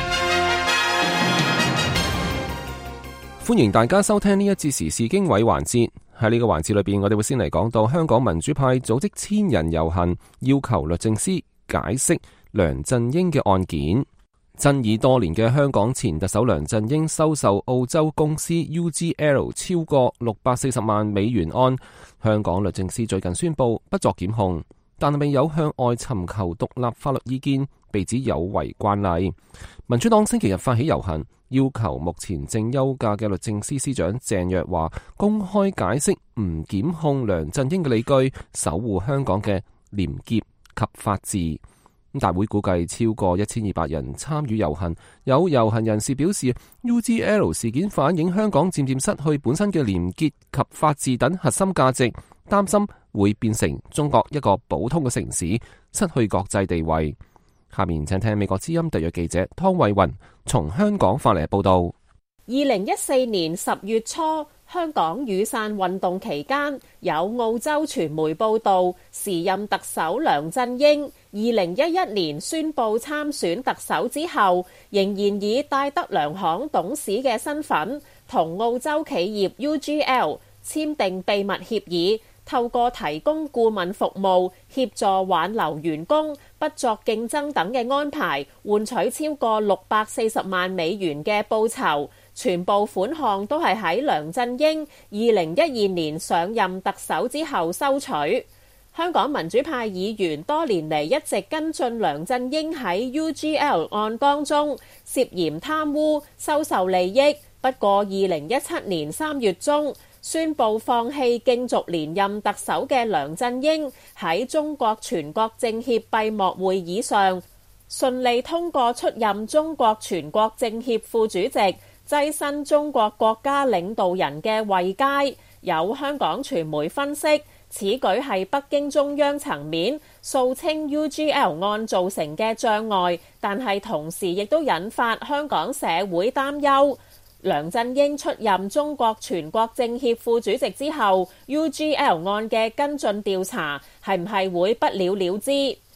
歡迎大家收聽呢一節時事經緯環節。喺呢個環節裏邊，我哋會先嚟講到香港民主派組織千人遊行，要求律政司解釋梁振英嘅案件。爭議多年嘅香港前特首梁振英收受澳洲公司 UGL 超過640萬美元案，香港律政司最近宣布不作檢控，但未有向外尋求獨立法律意見，被指有違慣例。民主黨星期日發起遊行，要求目前正休假嘅律政司司長鄭若驊公開解釋唔檢控梁振英嘅理據，守護香港嘅廉潔及法治。大會估計超過1200人參與遊行，有遊行人士表示 UGL 事件反映香港漸漸失去本身嘅廉潔及法治等核心價值，擔心會變成中國一個普通嘅城市，失去國際地位。下面請聽美國之音特約記者湯慧雲從香港發嚟嘅報道。 2014年10月初，香港雨傘運動期間，有澳洲傳媒報道，時任特首梁振英2011年宣布參選特首之後，仍然以戴德梁行董事嘅身份，同澳洲企業 UGL 簽訂秘密協議，透過提供顧問服務、協助挽留員工、不作競爭等嘅安排，換取超過640萬美元嘅報酬。全部款項都係喺梁振英2012年上任特首之後收取。香港民主派議員多年嚟一直跟進梁振英喺 UGL 案當中涉嫌貪污、收受利益，不過2017年3月中宣布放棄競逐連任特首嘅梁振英喺中國全國政協閉幕會議上順利通過出任中國全國政協副主席，躋身中國國家領導人嘅位階。有香港傳媒分析，此舉係北京中央層面掃清 UGL 案造成嘅障礙，但係同時亦都引發香港社會擔憂。梁振英出任中國全國政協副主席之後， UGL 案嘅跟進調查係唔係會不了了之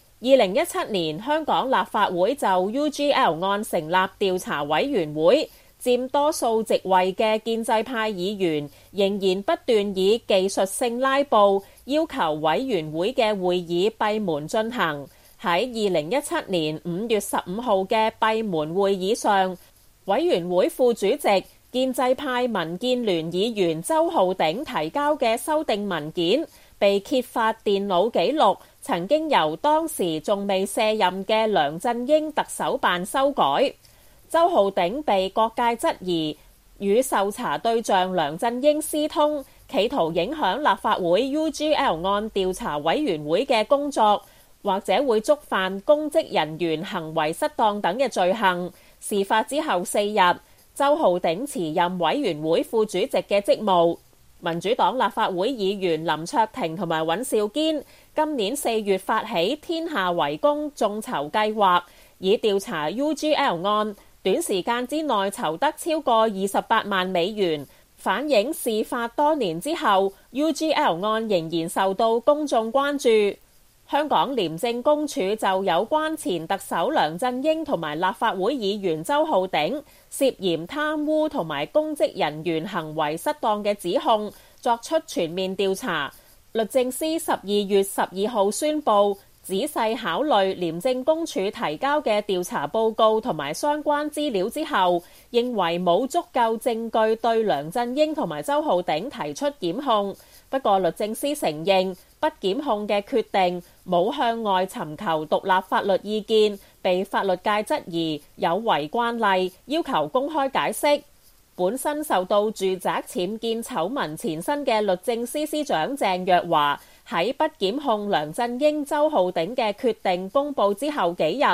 ？2017年香港立法會就 UGL 案成立調查委員會，佔多數席位嘅建制派議員仍然不斷以技術性拉布要求委員會嘅會議閉門進行。喺2017年5月15號嘅閉門會議上，委員會副主席建制派民建聯議員周浩鼎提交嘅修訂文件被揭發電腦記錄曾經由當時仲未卸任嘅梁振英特首辦修改。周浩鼎被各界質疑與受查對象梁振英私通，企圖影響立法會 UGL 案調查委員會嘅工作，或者會觸犯公職人員行為失當等嘅罪行。事發之後4日，周浩鼎辭任委員會副主席嘅職務。民主黨立法會議員林卓廷同埋尹兆堅今年4月發起天下為公眾籌計劃，以調查 UGL 案，短時間之內籌得超過28萬美元，反映事發多年之後 UGL 案仍然受到公眾關注。香港廉政公署就有關前特首梁振英同埋立法會議員周浩鼎涉嫌貪污同埋公職人員行為失當嘅指控作出全面調查。律政司12月12號宣布，仔細考慮廉政公署提交嘅調查報告同埋相關資料之後，認為冇足夠證據對梁振英同埋周浩鼎提出檢控。不過律政司承認不檢控嘅決定冇向外尋求獨立法律意見，被法律界質疑有違慣例，要求公開解釋。本身受到住宅僭建醜聞纏身嘅律政司司長鄭若驊喺不檢控梁振英、周浩鼎嘅決定公佈之後幾日，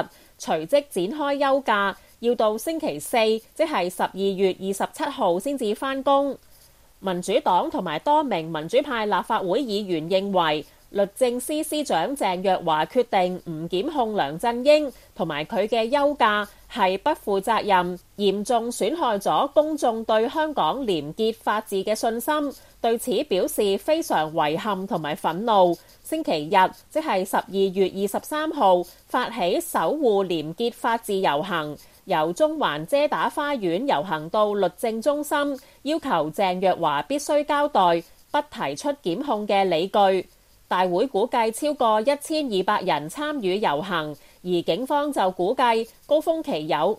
隨即展開休假，要到星期四，即係12月27號先至返工。民主黨同埋多名民主派立法會議員認為，律政司司長鄭若驊決定唔檢控梁振英同埋佢嘅休假係不負責任，嚴重損害咗公眾對香港廉潔法治嘅信心，對此表示非常遺憾同埋憤怒。星期日，即係12月23號，發起守護廉潔法治遊行，由中環遮打花園遊行到律政中心，要求鄭若驊必須交代不提出檢控嘅理據。大會估計超過1200人參與遊行，而警方就估計高峰期有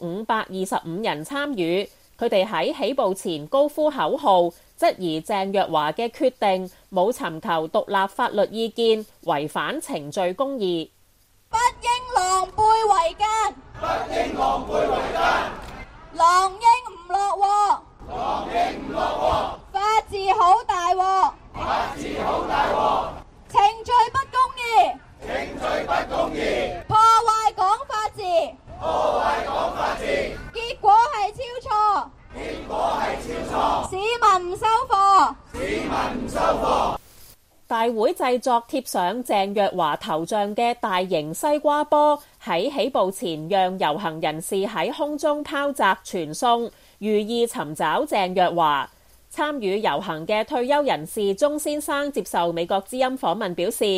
525人參與。佢哋喺起步前高呼口號，質疑鄭若驊嘅決定冇尋求獨立法律意見，違反程序公義。 不應狼狽為奸，不應狼狽為奸，狼應唔落鑊，狼應唔落鑊，法治好大鑊，法治好大鑊，程序不公義，程序不公義，破壞港法治，破壞港法治，結果係超錯，結果係超錯，市民唔收貨，市民唔收貨。 大會製作貼上鄭若驊頭像嘅大型西瓜波，喺起步前讓遊行人士喺空中拋擲傳送，寓意尋找鄭若驊。參與遊行嘅退休人士鐘先生接受美國之音訪問表示，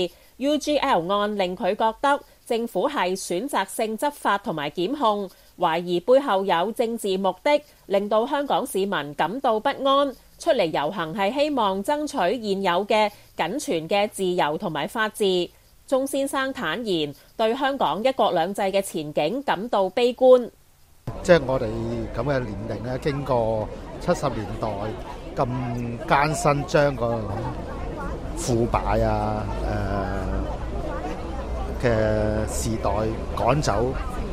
UGL 案令佢覺得政府係選擇性執法同埋檢控，懷疑背後有政治目的，令到香港市民感到不安。出嚟遊行係希望爭取現有嘅僅存嘅自由同埋法治。鐘先生坦言對香港一國兩制嘅前景感到悲觀。 即係我哋咁嘅年齡咧，經過70年代咁艱辛，將個腐敗嘅時代趕走，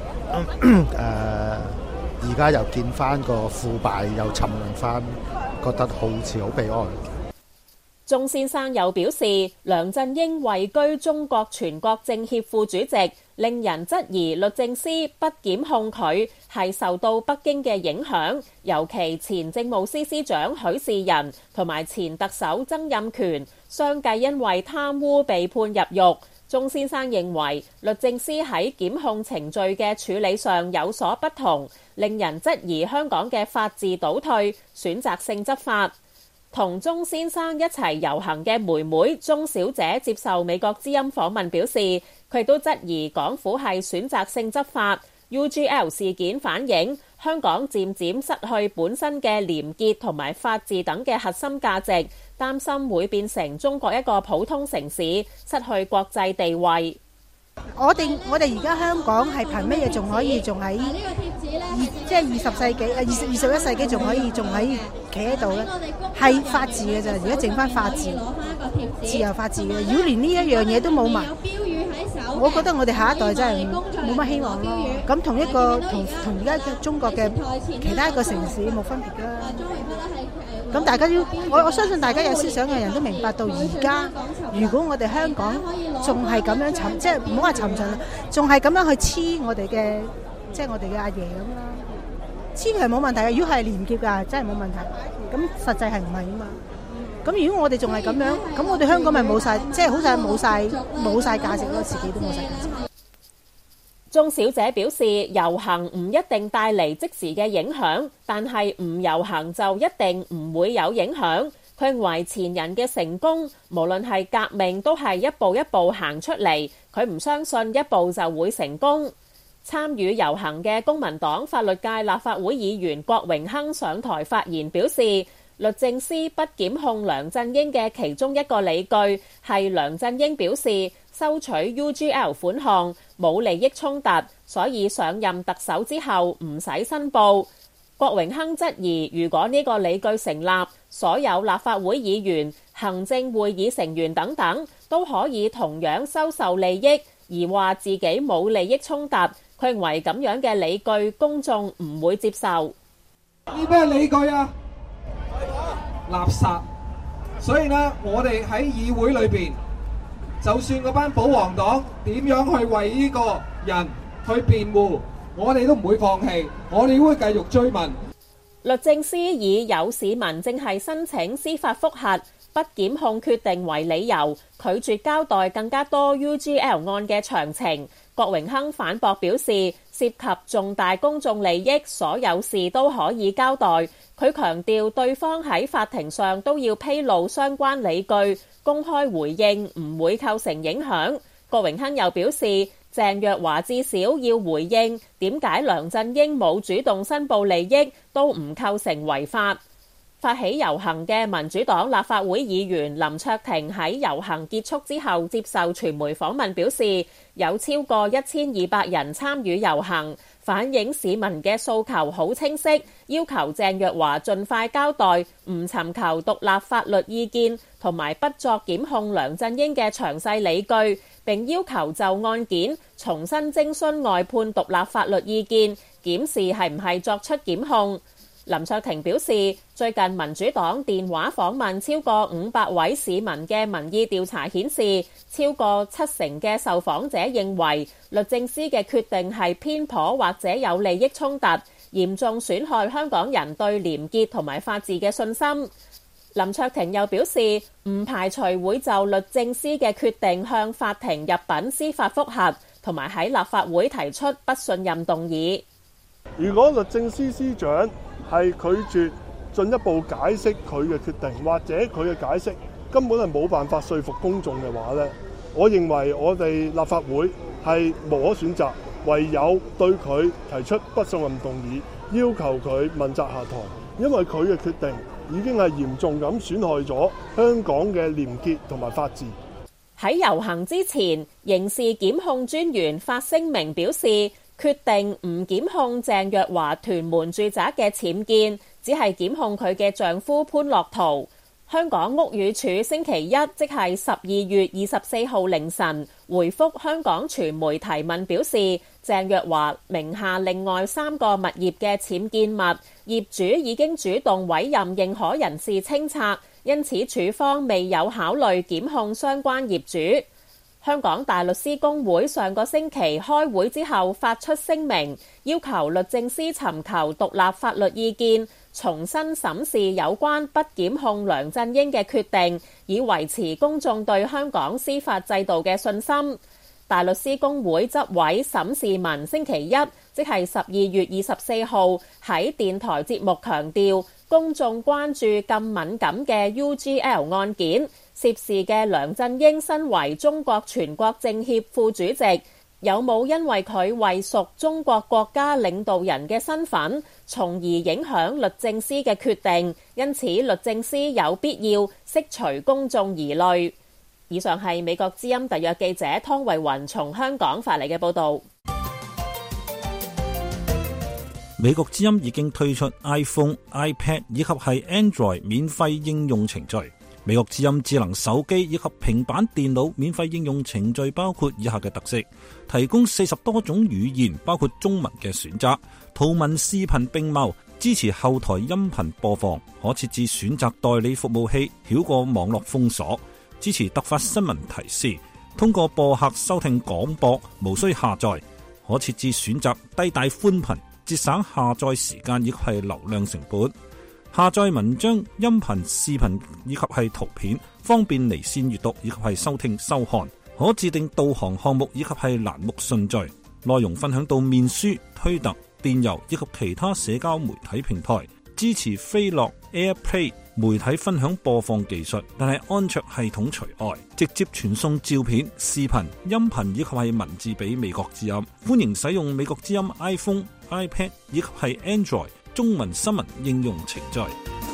而家又見翻個腐敗又沉淪翻。覺得好似好悲哀。 鐘先生又表示，梁振英位居中國全國政協副主席，令人質疑律政司不檢控佢係受到北京嘅影響，尤其前政務司司長許仕仁同埋前特首曾蔭權相繼因為貪污被判入獄。鐘先生認為律政司喺檢控程序嘅處理上有所不同，令人質疑香港嘅法治倒退，選擇性執法。同鐘先生一齊遊行嘅妹妹鐘小姐接受美國之音訪問表示，佢都質疑港府係選擇性執法。UGL 事件反映香港漸漸失去本身嘅廉潔同埋法治等嘅核心價值，擔心會變成中國一個普通城市，失去國際地位。 我哋而家香港係憑乜嘢仲可以仲喺即係21世紀仲可以企喺度咧？係法治嘅咋，而家剩翻法治、自由法治嘅。如果連呢一樣嘢都冇埋，我覺得我哋下一代真係冇乜希望咯。咁同而家嘅中國嘅其他一個城市冇分別啦。咁大家我相信大家有思想嘅人都明白到，而家如果我哋香港仲係咁樣即係唔好話沉盡啦，仲係咁樣去黐我哋嘅，即係我哋嘅阿爺咁啦，黐係冇問題嘅。如果係廉潔㗎，真係冇問題。咁實際係唔係啊嘛？咁如果我哋仲係咁樣，咁我哋香港咪冇晒，即係好似冇晒價值咯，自己都冇晒價值。 鐘小姐表示，遊行唔一定帶嚟即時嘅影響，但係唔遊行就一定唔會有影響。佢認為前人嘅成功，無論係革命，都係一步一步行出嚟。佢唔相信一步就會成功。參與遊行嘅公民黨法律界立法會議員郭榮鏗上台發言表示，律政司不檢控梁振英嘅其中一個理據係梁振英表示收取 UGL 款項冇利益衝突，所以上任特首之後唔使申報。郭榮鏗質疑，如果呢個理據成立，所有立法會議員、行政會議成員等等都可以同樣收受利益，而話自己冇利益衝突。佢認為咁樣嘅理據公眾唔會接受。 呢咩理據啊？垃圾。所以呢，我哋喺議會裏邊，就算嗰班保皇黨點樣去為呢個人去辯護，我哋都唔會放棄，我哋會繼續追問。 律政司以有市民正係申請司法覆核不檢控決定為理由，拒絕交代更加多 UGL 案嘅詳情。郭榮鏗反駁表示，涉及重大公眾利益，所有事都可以交代。佢強調對方喺法庭上都要披露相關理據，公開回應唔會構成影響。郭榮鏗又表示，鄭若驊至少要回應點解梁振英冇主動申報利益，都唔構成違法。發起遊行嘅民主黨立法會議員林卓廷喺遊行結束之後接受傳媒訪問表示，有超過1200人參與遊行，反映市民嘅訴求好清晰，要求鄭若驊盡快交代，唔尋求獨立法律意見，同埋不作檢控梁振英嘅詳細理據，並要求就案件重新徵詢外判獨立法律意見，檢視係唔係作出檢控。林卓廷表示，最近民主黨電話訪問超過500位市民嘅民意調查顯示，超過70%嘅受訪者認為律政司嘅決定係偏頗或者有利益衝突，嚴重損害香港人對廉潔同埋法治嘅信心。林卓廷又表示，唔排除會就律政司嘅決定向法庭入稟司法覆核，同埋喺立法會提出不信任動議。 如果律政司司長係拒絕進一步解釋佢嘅決定，或者佢嘅解釋根本係冇辦法說服公眾嘅話呢，我認為我哋立法會係無可選擇，唯有對佢提出不信任動議，要求佢問責下台，因為佢嘅決定已經係嚴重咁損害咗香港嘅廉潔同埋法治。 喺遊行之前，刑事檢控專員發聲明表示，決定唔檢控鄭若驊屯門住宅嘅僭建，只係檢控佢嘅丈夫潘樂陶。香港屋宇署星期一，即係12月24號凌晨，回覆香港傳媒提問表示，鄭若驊名下另外3個物業嘅僭建物，業主已經主動委任認可人士清拆，因此署方未有考慮檢控相關業主。香港大律師公會上個星期開會之後發出聲明，要求律政司尋求獨立法律意見，重新審視有關不檢控梁振英嘅決定，以維持公眾對香港司法制度嘅信心。大律師公會執委沈士文星期一，即係12月24號喺電台節目強調，公眾關注咁敏感嘅 UGL 案件，涉事嘅梁振英身為中國全國政協副主席，有冇因為佢為屬中國國家領導人嘅身份，從而影響律政司嘅決定？因此，律政司有必要釋除公眾疑慮。以上係美國之音特約記者湯慧雲從香港發嚟嘅報導。 美國之音已經推出 iPhone、iPad 以及係 Android 免費應用程序。美國之音智能手機以及平板電腦免費應用程序包括以下嘅特色：提供40多種語言，包括中文嘅選擇，圖文視頻並茂，支持後台音頻播放，可設置選擇代理服務器，繞過網絡封鎖，支持突發新聞提示，通過播客收聽廣播，無需下載，可設置選擇低帶寬頻，節省下載時間以及係流量成本。下載文章、音頻、視頻以及係圖片，方便離線閱讀以及係收聽收看。可自定導航項目以及係欄目順序。內容分享到面書、推特、電郵以及其他社交媒體平台。支持飛樂 AirPlay 媒體分享播放技術，但係安卓系統除外。直接傳送照片、視頻、音頻以及係文字俾美國之音。歡迎使用美國之音 iPhone、iPad 以及係 Android中文新聞應用程序。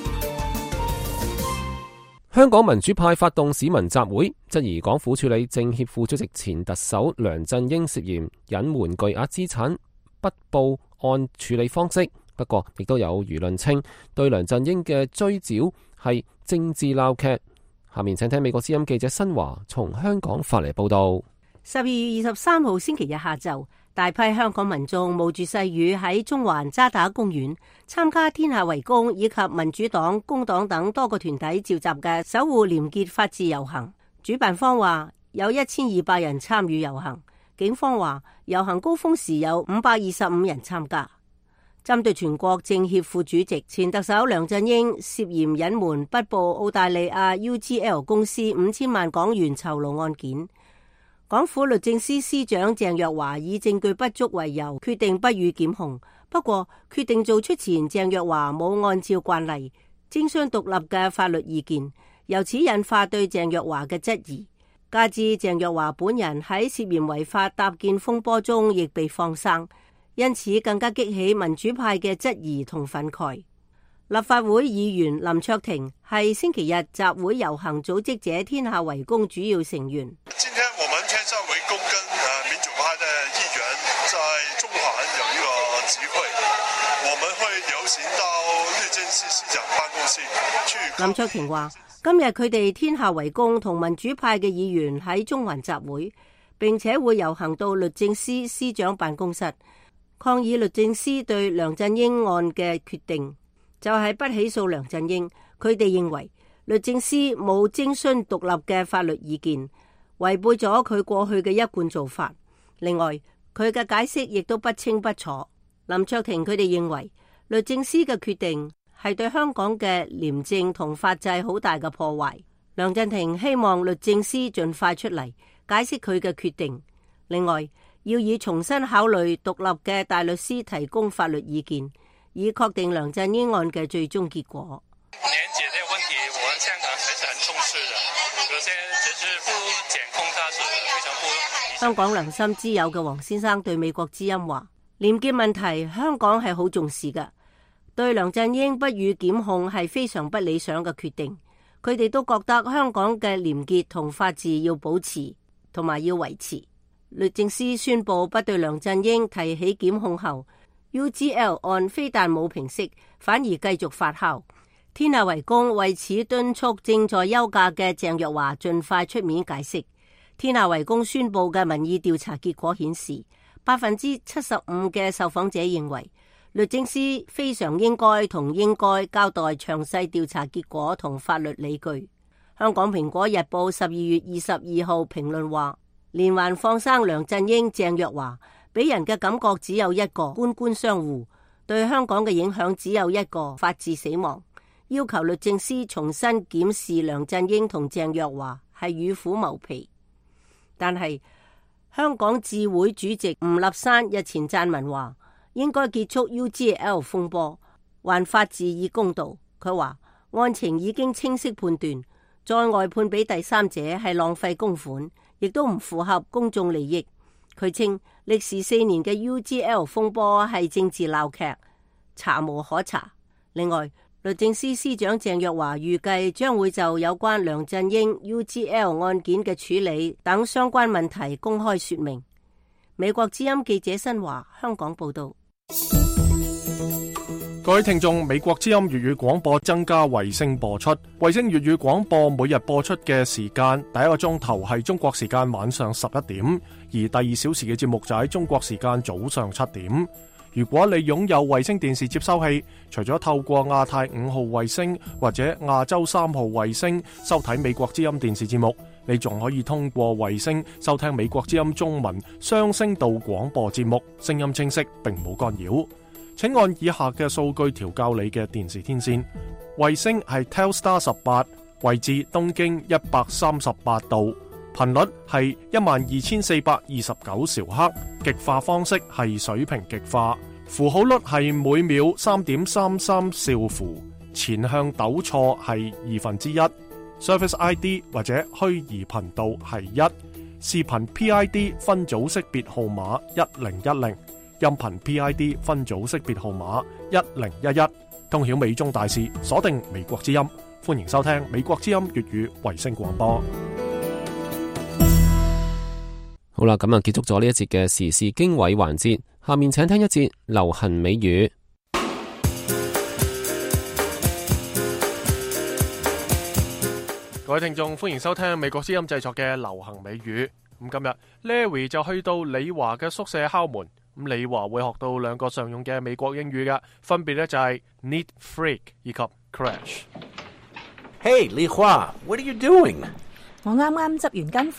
香港民主派發動市民集會，質疑港府處理政協副主席前特首梁振英涉嫌隱瞞巨額資產不報案處理方式。不過，亦都有輿論稱對梁振英嘅追剿係政治鬧劇。下面請聽美國之音記者新華從香港發嚟報道。 12月23號星期日下晝，大批香港民眾冒住細雨喺中環渣打公園參加天下為公以及民主黨、工黨等多個團體召集嘅守護廉潔法治遊行。主辦方話有1200人參與遊行， 警方話遊行高峰時有525人參加。針對全國政協副主席前特首梁振英涉嫌隱瞞北部澳大利亞 UGL 公司5000萬港元酬勞案件，港府律政司司長鄭若驊以證據不足為由，決定不予檢控。不過，決定做出前，鄭若驊冇按照慣例徵詢獨立嘅法律意見，由此引發對鄭若驊嘅質疑。加之鄭若驊本人喺涉嫌違法搭建風波中亦被放生，因此更加激起民主派嘅質疑同憤慨。立法會議員林卓廷係星期日集會遊行組織者天下圍攻主要成員。 今天我們天下圍攻跟民主派的議員在中環有一個集會，我們會遊行到律政司司長辦公室去。 林卓廷話：今日佢哋天下圍攻同民主派嘅議員喺中環集會，並且會遊行到律政司司長辦公室，抗議律政司對梁振英案嘅決定，就係不起訴梁振英。佢哋認為律政司冇徵詢獨立嘅法律意見，違背咗佢過去嘅一貫做法。另外，佢嘅解釋亦都不清不楚。林卓廷佢哋認為律政司嘅決定係對香港嘅廉政同法制好大嘅破壞。梁振廷希望律政司盡快出嚟解釋佢嘅決定。另外，要以重新考慮獨立嘅大律師提供法律意見，以確定梁振英案嘅最終結果。 年檢嘅問題，我們香港還是很重視的。有些只是不檢控，他是非常不。 香港良心之友嘅黃先生對美國之音話：廉潔問題，香港係好重視嘅。對梁振英不予檢控係非常不理想嘅決定。佢哋都覺得香港嘅廉潔同法治要保持同埋要維持。律政司宣布不對梁振英提起檢控後， UGL 案非但冇平息，反而繼續發酵。天下圍攻為此敦促正在休假嘅鄭若驊盡快出面解釋。天下圍攻宣布嘅民意調查結果顯示，75%嘅受訪者認為律政司非常應該交代詳細調查結果同法律理據。香港蘋果日報12月22號評論話，連環放生梁振英、鄭若驊俾人嘅感覺只有一個，官官相護，對香港嘅影響只有一個，法治死亡。要求律政司重新檢視梁振英同鄭若驊係與虎謀皮。但係香港智會主席吳立山日前撰文話，應該結束 UGL 風波，還法治以公道。佢話案情已經清晰判斷，再外判俾第三者係浪費公款，亦都唔符合公眾利益。佢稱歷時4年嘅 UGL 風波係政治鬧劇，查無可查。另外，律政司司長鄭若驊預計將會就有關梁振英 UGL 案件嘅處理等相關問題公開說明。美國之音記者新華香港報道。 各位聽眾，美國之音粵語廣播增加衛星播出。衛星粵語廣播每日播出嘅時間，第一個鐘頭係中國時間晚上11點，而第2小時嘅節目就喺中國時間早上7點。如果你擁有衛星電視接收器，除咗透過亞太5號衛星或者亞洲3號衛星收睇美國之音電視節目，你仲可以通過衛星收聽美國之音中文雙聲道廣播節目，聲音清晰並冇干擾。請按以下嘅數據調校你嘅電視天線。衛星係 Telstar 18，位置東經138度，頻率係12429兆赫，極化方式係水平極化，符號率係每秒 3.33 兆符，前向糾錯係1/2， Service ID 或者虛擬頻道係1，視頻 PID 分組識別號碼1010，音頻 PID 分組識別號碼1011，通曉美中大事，鎖定美國之音，歡迎收聽美國之音粵語衛星廣播。 好啦，咁啊結束咗呢一節嘅時事經緯環節，下面請聽一節流行美語。 各位聽眾，歡迎收聽美國之音製作嘅流行美語。咁今日 Larry 就去到李華嘅宿舍敲門。咁李華會學到2個常用嘅美國英語嘅，分別咧就係 neat freak 以及 crash。 Hey， 李華 ，What are you doing？ 我啱啱執完間房，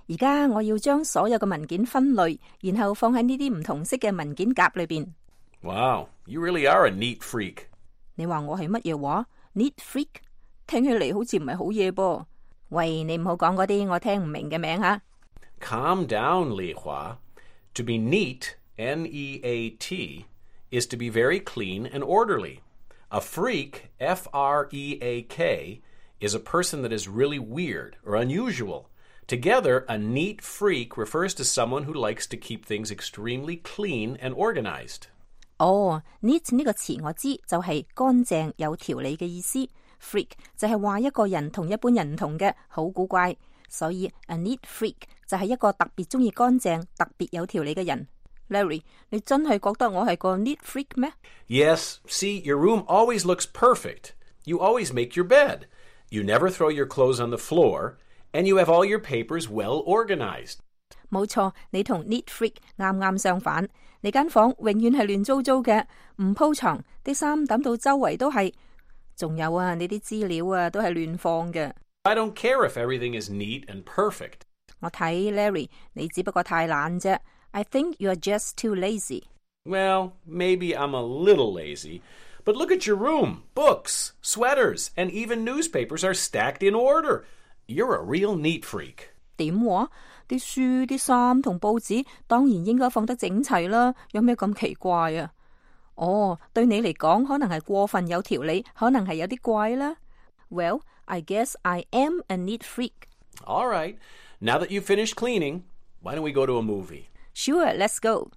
而家我要將所有嘅文件分類，然後放喺呢啲唔同色嘅文件夾裏邊。 Wow, you really are a neat freak. 你話我係乜嘢話 ？Neat freak？ 聽起嚟好似唔係好嘢噃。喂，你唔好講嗰啲我聽唔明嘅名吓。 Calm down, Li Hua. To be neat, N-E-A-T, is to be very clean and orderly. A freak, F-R-E-A-K, is a person that is really weird or unusual. Together, a neat freak refers to someone who likes to keep things extremely clean and organized. 哦 ，neat 呢個詞我知，就係乾淨有條理嘅意思。freak 就係話一個人同一般人唔同嘅，好古怪。所以 a neat freak 就係一個特別中意乾淨、特別有條理嘅人。Larry， 你真係覺得我係個 neat freak 咩？ Yes, see, your room always looks perfect. You always make your bed. You never throw your clothes on the floor, and you have all your papers well organized. 冇錯，你同 neat freak 啱啱相反。你間房永遠係亂糟糟嘅，唔鋪床，啲衫抌到周圍都係。仲有啊，你啲資料啊都係亂放嘅。 I don't care if everything is neat and perfect. 我睇 Larry， 你只不過太懶啫。I think you are just too lazy. Well, maybe I'm a little lazy, but look at your room. Books, sweaters, and even newspapers are stacked in order. You're a real neat freak. 點話？啲書、啲衫同報紙當然應該放得整齊啦，有咩咁奇怪啊？哦，對你嚟講可能係過分有條理，可能係有啲怪啦。Well, I guess I am a neat freak. All right. Now that you've finished cleaning, why don't we go to a movie? Sure, let's go.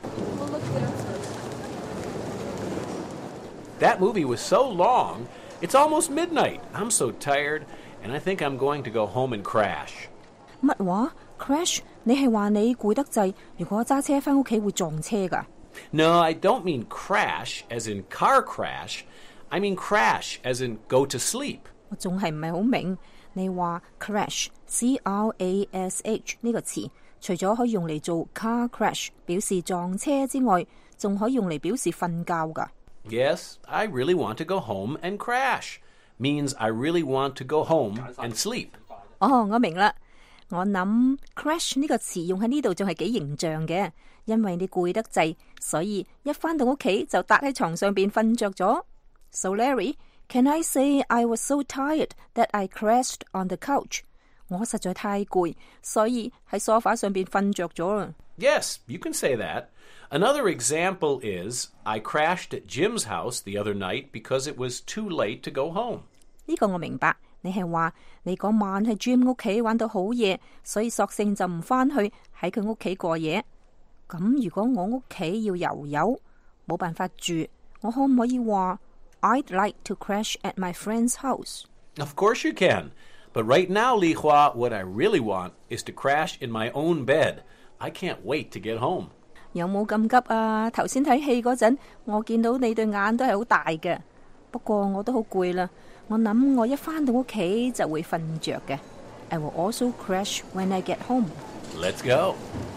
That movie was so long, it's almost midnight. I'm so tired, and I think I'm going to go home and crash. 乜話 ？Crash？ 你係話你攰得滯，如果揸車返屋企會撞車㗎？ No, I don't mean crash as in car crash. I mean crash as in go to sleep. 我仲係唔係好明？你話 crash，C-R-A-S-H 呢個詞，除咗可以用嚟做 car crash 表示撞車之外，仲可以用嚟表示瞓覺㗎。 Yes, I really want to go home and crash. Means I really want to go home and sleep. 哦，我明啦。我諗 crash 呢個詞用喺呢度仲係幾形象嘅，因為你攰得滯，所以一返到屋企就笪喺床上邊瞓着咗。So Larry, can I say I was so tired that I crashed on the couch? 我實在太攰，所以喺梳化上邊瞓着咗啦。 Yes, you can say that. Another example is I crashed at Jim's house the other night because it was too late to go home. 呢個我明白，你係話你嗰晚喺 Jim 屋企玩到好夜，所以索性就唔返去喺佢屋企過夜。咁如果我屋企要游遊，冇辦法住，我可唔可以話 I'd like to crash at my friend's house? Of course you can. But right now, Li Hua, what I really want is to crash in my own bed. I can't wait to get home. 有冇咁急啊？頭先睇戲嗰陣，我見到你對眼都係好大嘅。不過我都好攰啦，我諗我一返到屋企就會瞓着嘅。I will also crash when I get home. Let's go.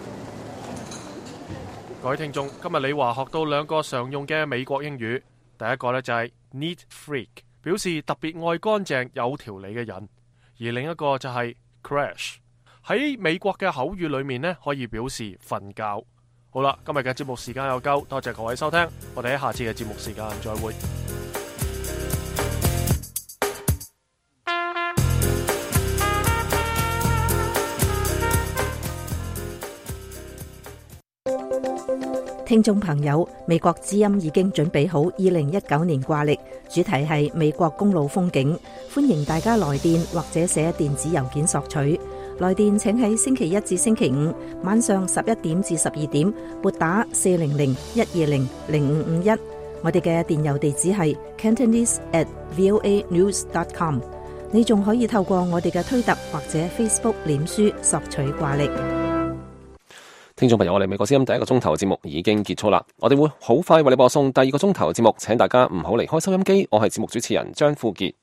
各位聽眾，今日李華學到兩個常用嘅美國英語。第一個呢就係 neat freak， 表示特別愛乾淨有條理嘅人；而另一個就係 crash， 喺美國嘅口語裏面呢可以表示瞓覺。好啦，今日嘅節目時間又夠，多謝各位收聽，我哋喺下次嘅節目時間再會。 聽眾朋友，美國之音已經準備好2019年掛曆，主題係美國公路風景，歡迎大家來電或者寫電子郵件索取。來電請喺星期一至星期五晚上11點至12點撥打400-120-0551。我哋嘅電郵地址係 Cantonese@voanews.com。你仲可以透過我哋嘅推特或者 Facebook 臉書索取掛曆。 聽眾朋友，我哋美國之音第一個鐘頭節目已經結束啦，我哋會好快為你播送第二個鐘頭節目，請大家唔好離開收音機。我係節目主持人張富傑。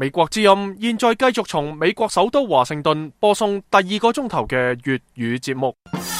美國之音現在繼續從美國首都華盛頓播送第2個鐘頭嘅粵語節目。